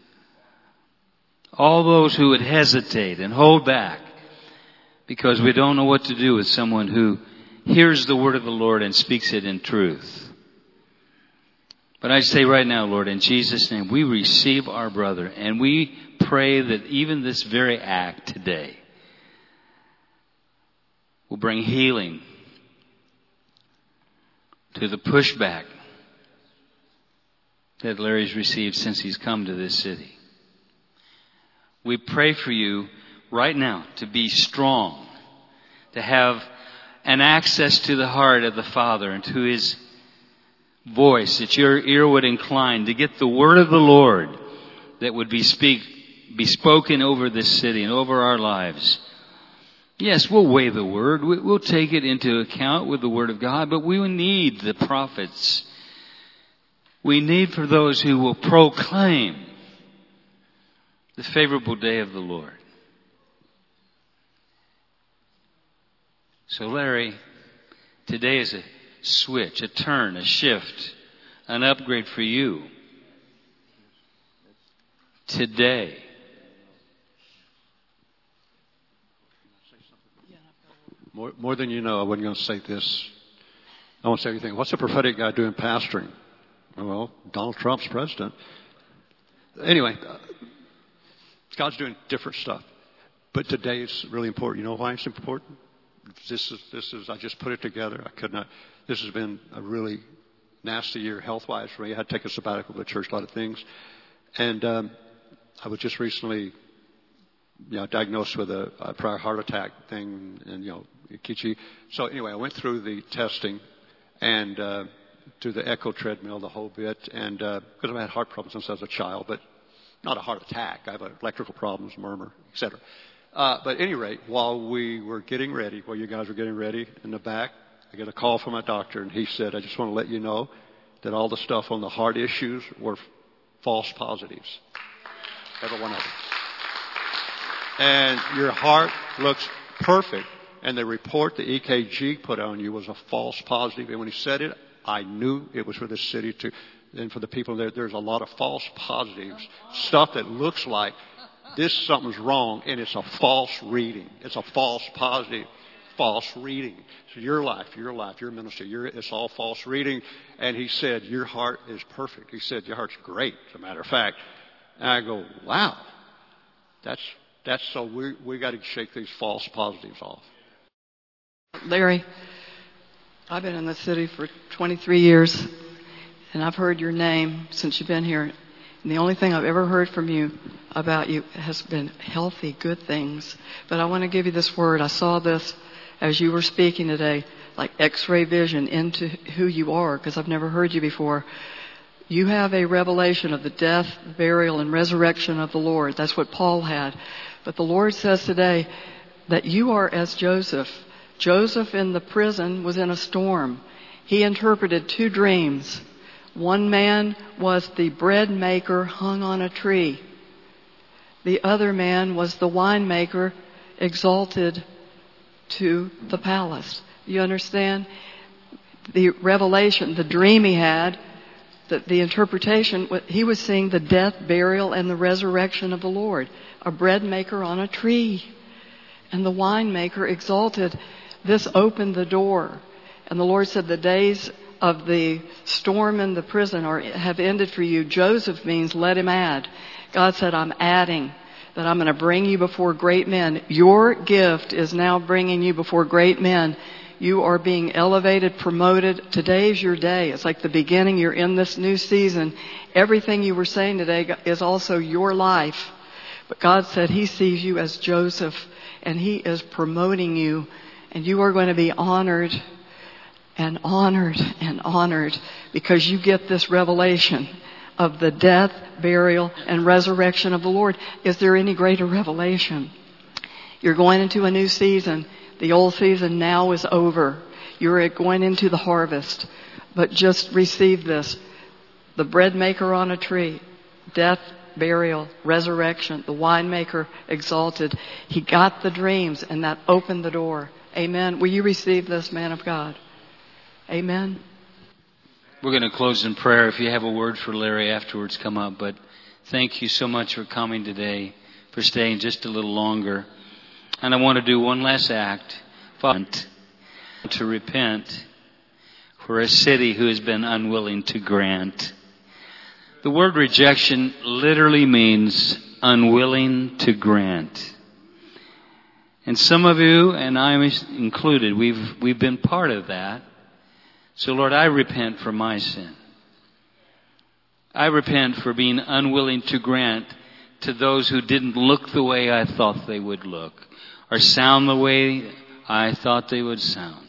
All those who would hesitate and hold back because we don't know what to do with someone who hears the word of the Lord and speaks it in truth. But I say right now, Lord, in Jesus' name, we receive our brother and we pray that even this very act today will bring healing to the pushback that Larry's received since he's come to this city. We pray for you right now to be strong, to have an access to the heart of the Father and to His voice, that your ear would incline, to get the word of the Lord that would be speak, be spoken over this city and over our lives. Yes, we'll weigh the word. We'll take it into account with the word of God, but we need the prophets. We need for those who will proclaim the favorable day of the Lord. So Larry, today is a switch, a turn, a shift, an upgrade for you. Today. More, more than you know, I wasn't going to say this. I won't say anything. What's a prophetic guy doing pastoring? Well, Donald Trump's president. Anyway, uh, God's doing different stuff. But today is really important. You know why it's important? This is, this is, I just put it together. I could not, this has been a really nasty year health-wise for me. I had to take a sabbatical to the church, a lot of things. And um, I was just recently, you know, diagnosed with a, a prior heart attack thing, and, you know, Kichi. So anyway, I went through the testing and uh, to the echo treadmill, the whole bit, and because uh, I've had heart problems since I was a child, but not a heart attack. I have electrical problems, murmur, et cetera. Uh, but at any rate, while we were getting ready, while you guys were getting ready in the back, I got a call from my doctor, and he said, I just want to let you know that all the stuff on the heart issues were false positives. Every one of them. And your heart looks perfect. And the report the E K G put on you was a false positive. And when he said it, I knew it was for the city to, and for the people there. There's a lot of false positives. Stuff that looks like this something's wrong, and it's a false reading. It's a false positive, false reading. So your life, your life, your ministry, your, it's all false reading. And he said, your heart is perfect. He said, your heart's great, as a matter of fact. And I go, wow. That's, that's so we, we got to shake these false positives off. Larry, I've been in the city for twenty-three years, and I've heard your name since you've been here. And the only thing I've ever heard from you about you has been healthy, good things. But I want to give you this word. I saw this as you were speaking today, like X-ray vision into who you are, because I've never heard you before. You have a revelation of the death, burial, and resurrection of the Lord. That's what Paul had. But the Lord says today that you are as Joseph. Joseph in the prison was in a storm. He interpreted two dreams. One man was the bread maker hung on a tree. The other man was the winemaker exalted to the palace. You understand? The revelation, the dream he had, the, the interpretation, he was seeing the death, burial, and the resurrection of the Lord. A bread maker on a tree. And the winemaker exalted. This opened the door. And the Lord said, the days of the storm in the prison are, have ended for you. Joseph means let him add. God said, I'm adding. That I'm going to bring you before great men. Your gift is now bringing you before great men. You are being elevated, promoted. Today is your day. It's like the beginning. You're in this new season. Everything you were saying today is also your life. But God said He sees you as Joseph, and He is promoting you, and you are going to be honored and honored and honored because you get this revelation of the death, burial, and resurrection of the Lord. Is there any greater revelation? You're going into a new season. The old season now is over. You're going into the harvest. But just receive this. The bread maker on a tree. Death, burial, resurrection. The winemaker exalted. He got the dreams and that opened the door. Amen. Will you receive this, man of God? Amen. We're going to close in prayer. If you have a word for Larry afterwards, come up. But thank you so much for coming today, for staying just a little longer. And I want to do one last act. To repent for a city who has been unwilling to grant. The word rejection literally means unwilling to grant. And some of you, and I included, we've we've been part of that. So Lord, I repent for my sin. I repent for being unwilling to grant to those who didn't look the way I thought they would look, or sound the way I thought they would sound,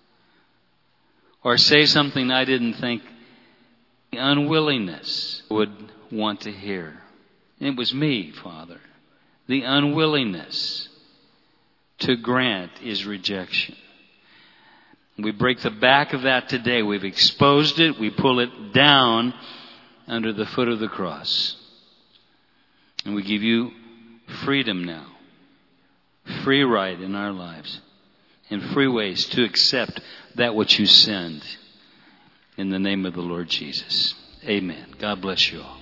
or say something I didn't think the unwillingness would want to hear. It was me, Father. The unwillingness to grant is rejection. We break the back of that today. We've exposed it. We pull it down under the foot of the cross. And we give you freedom now. Free right in our lives. And free ways to accept that which you send. In the name of the Lord Jesus. Amen. God bless you all.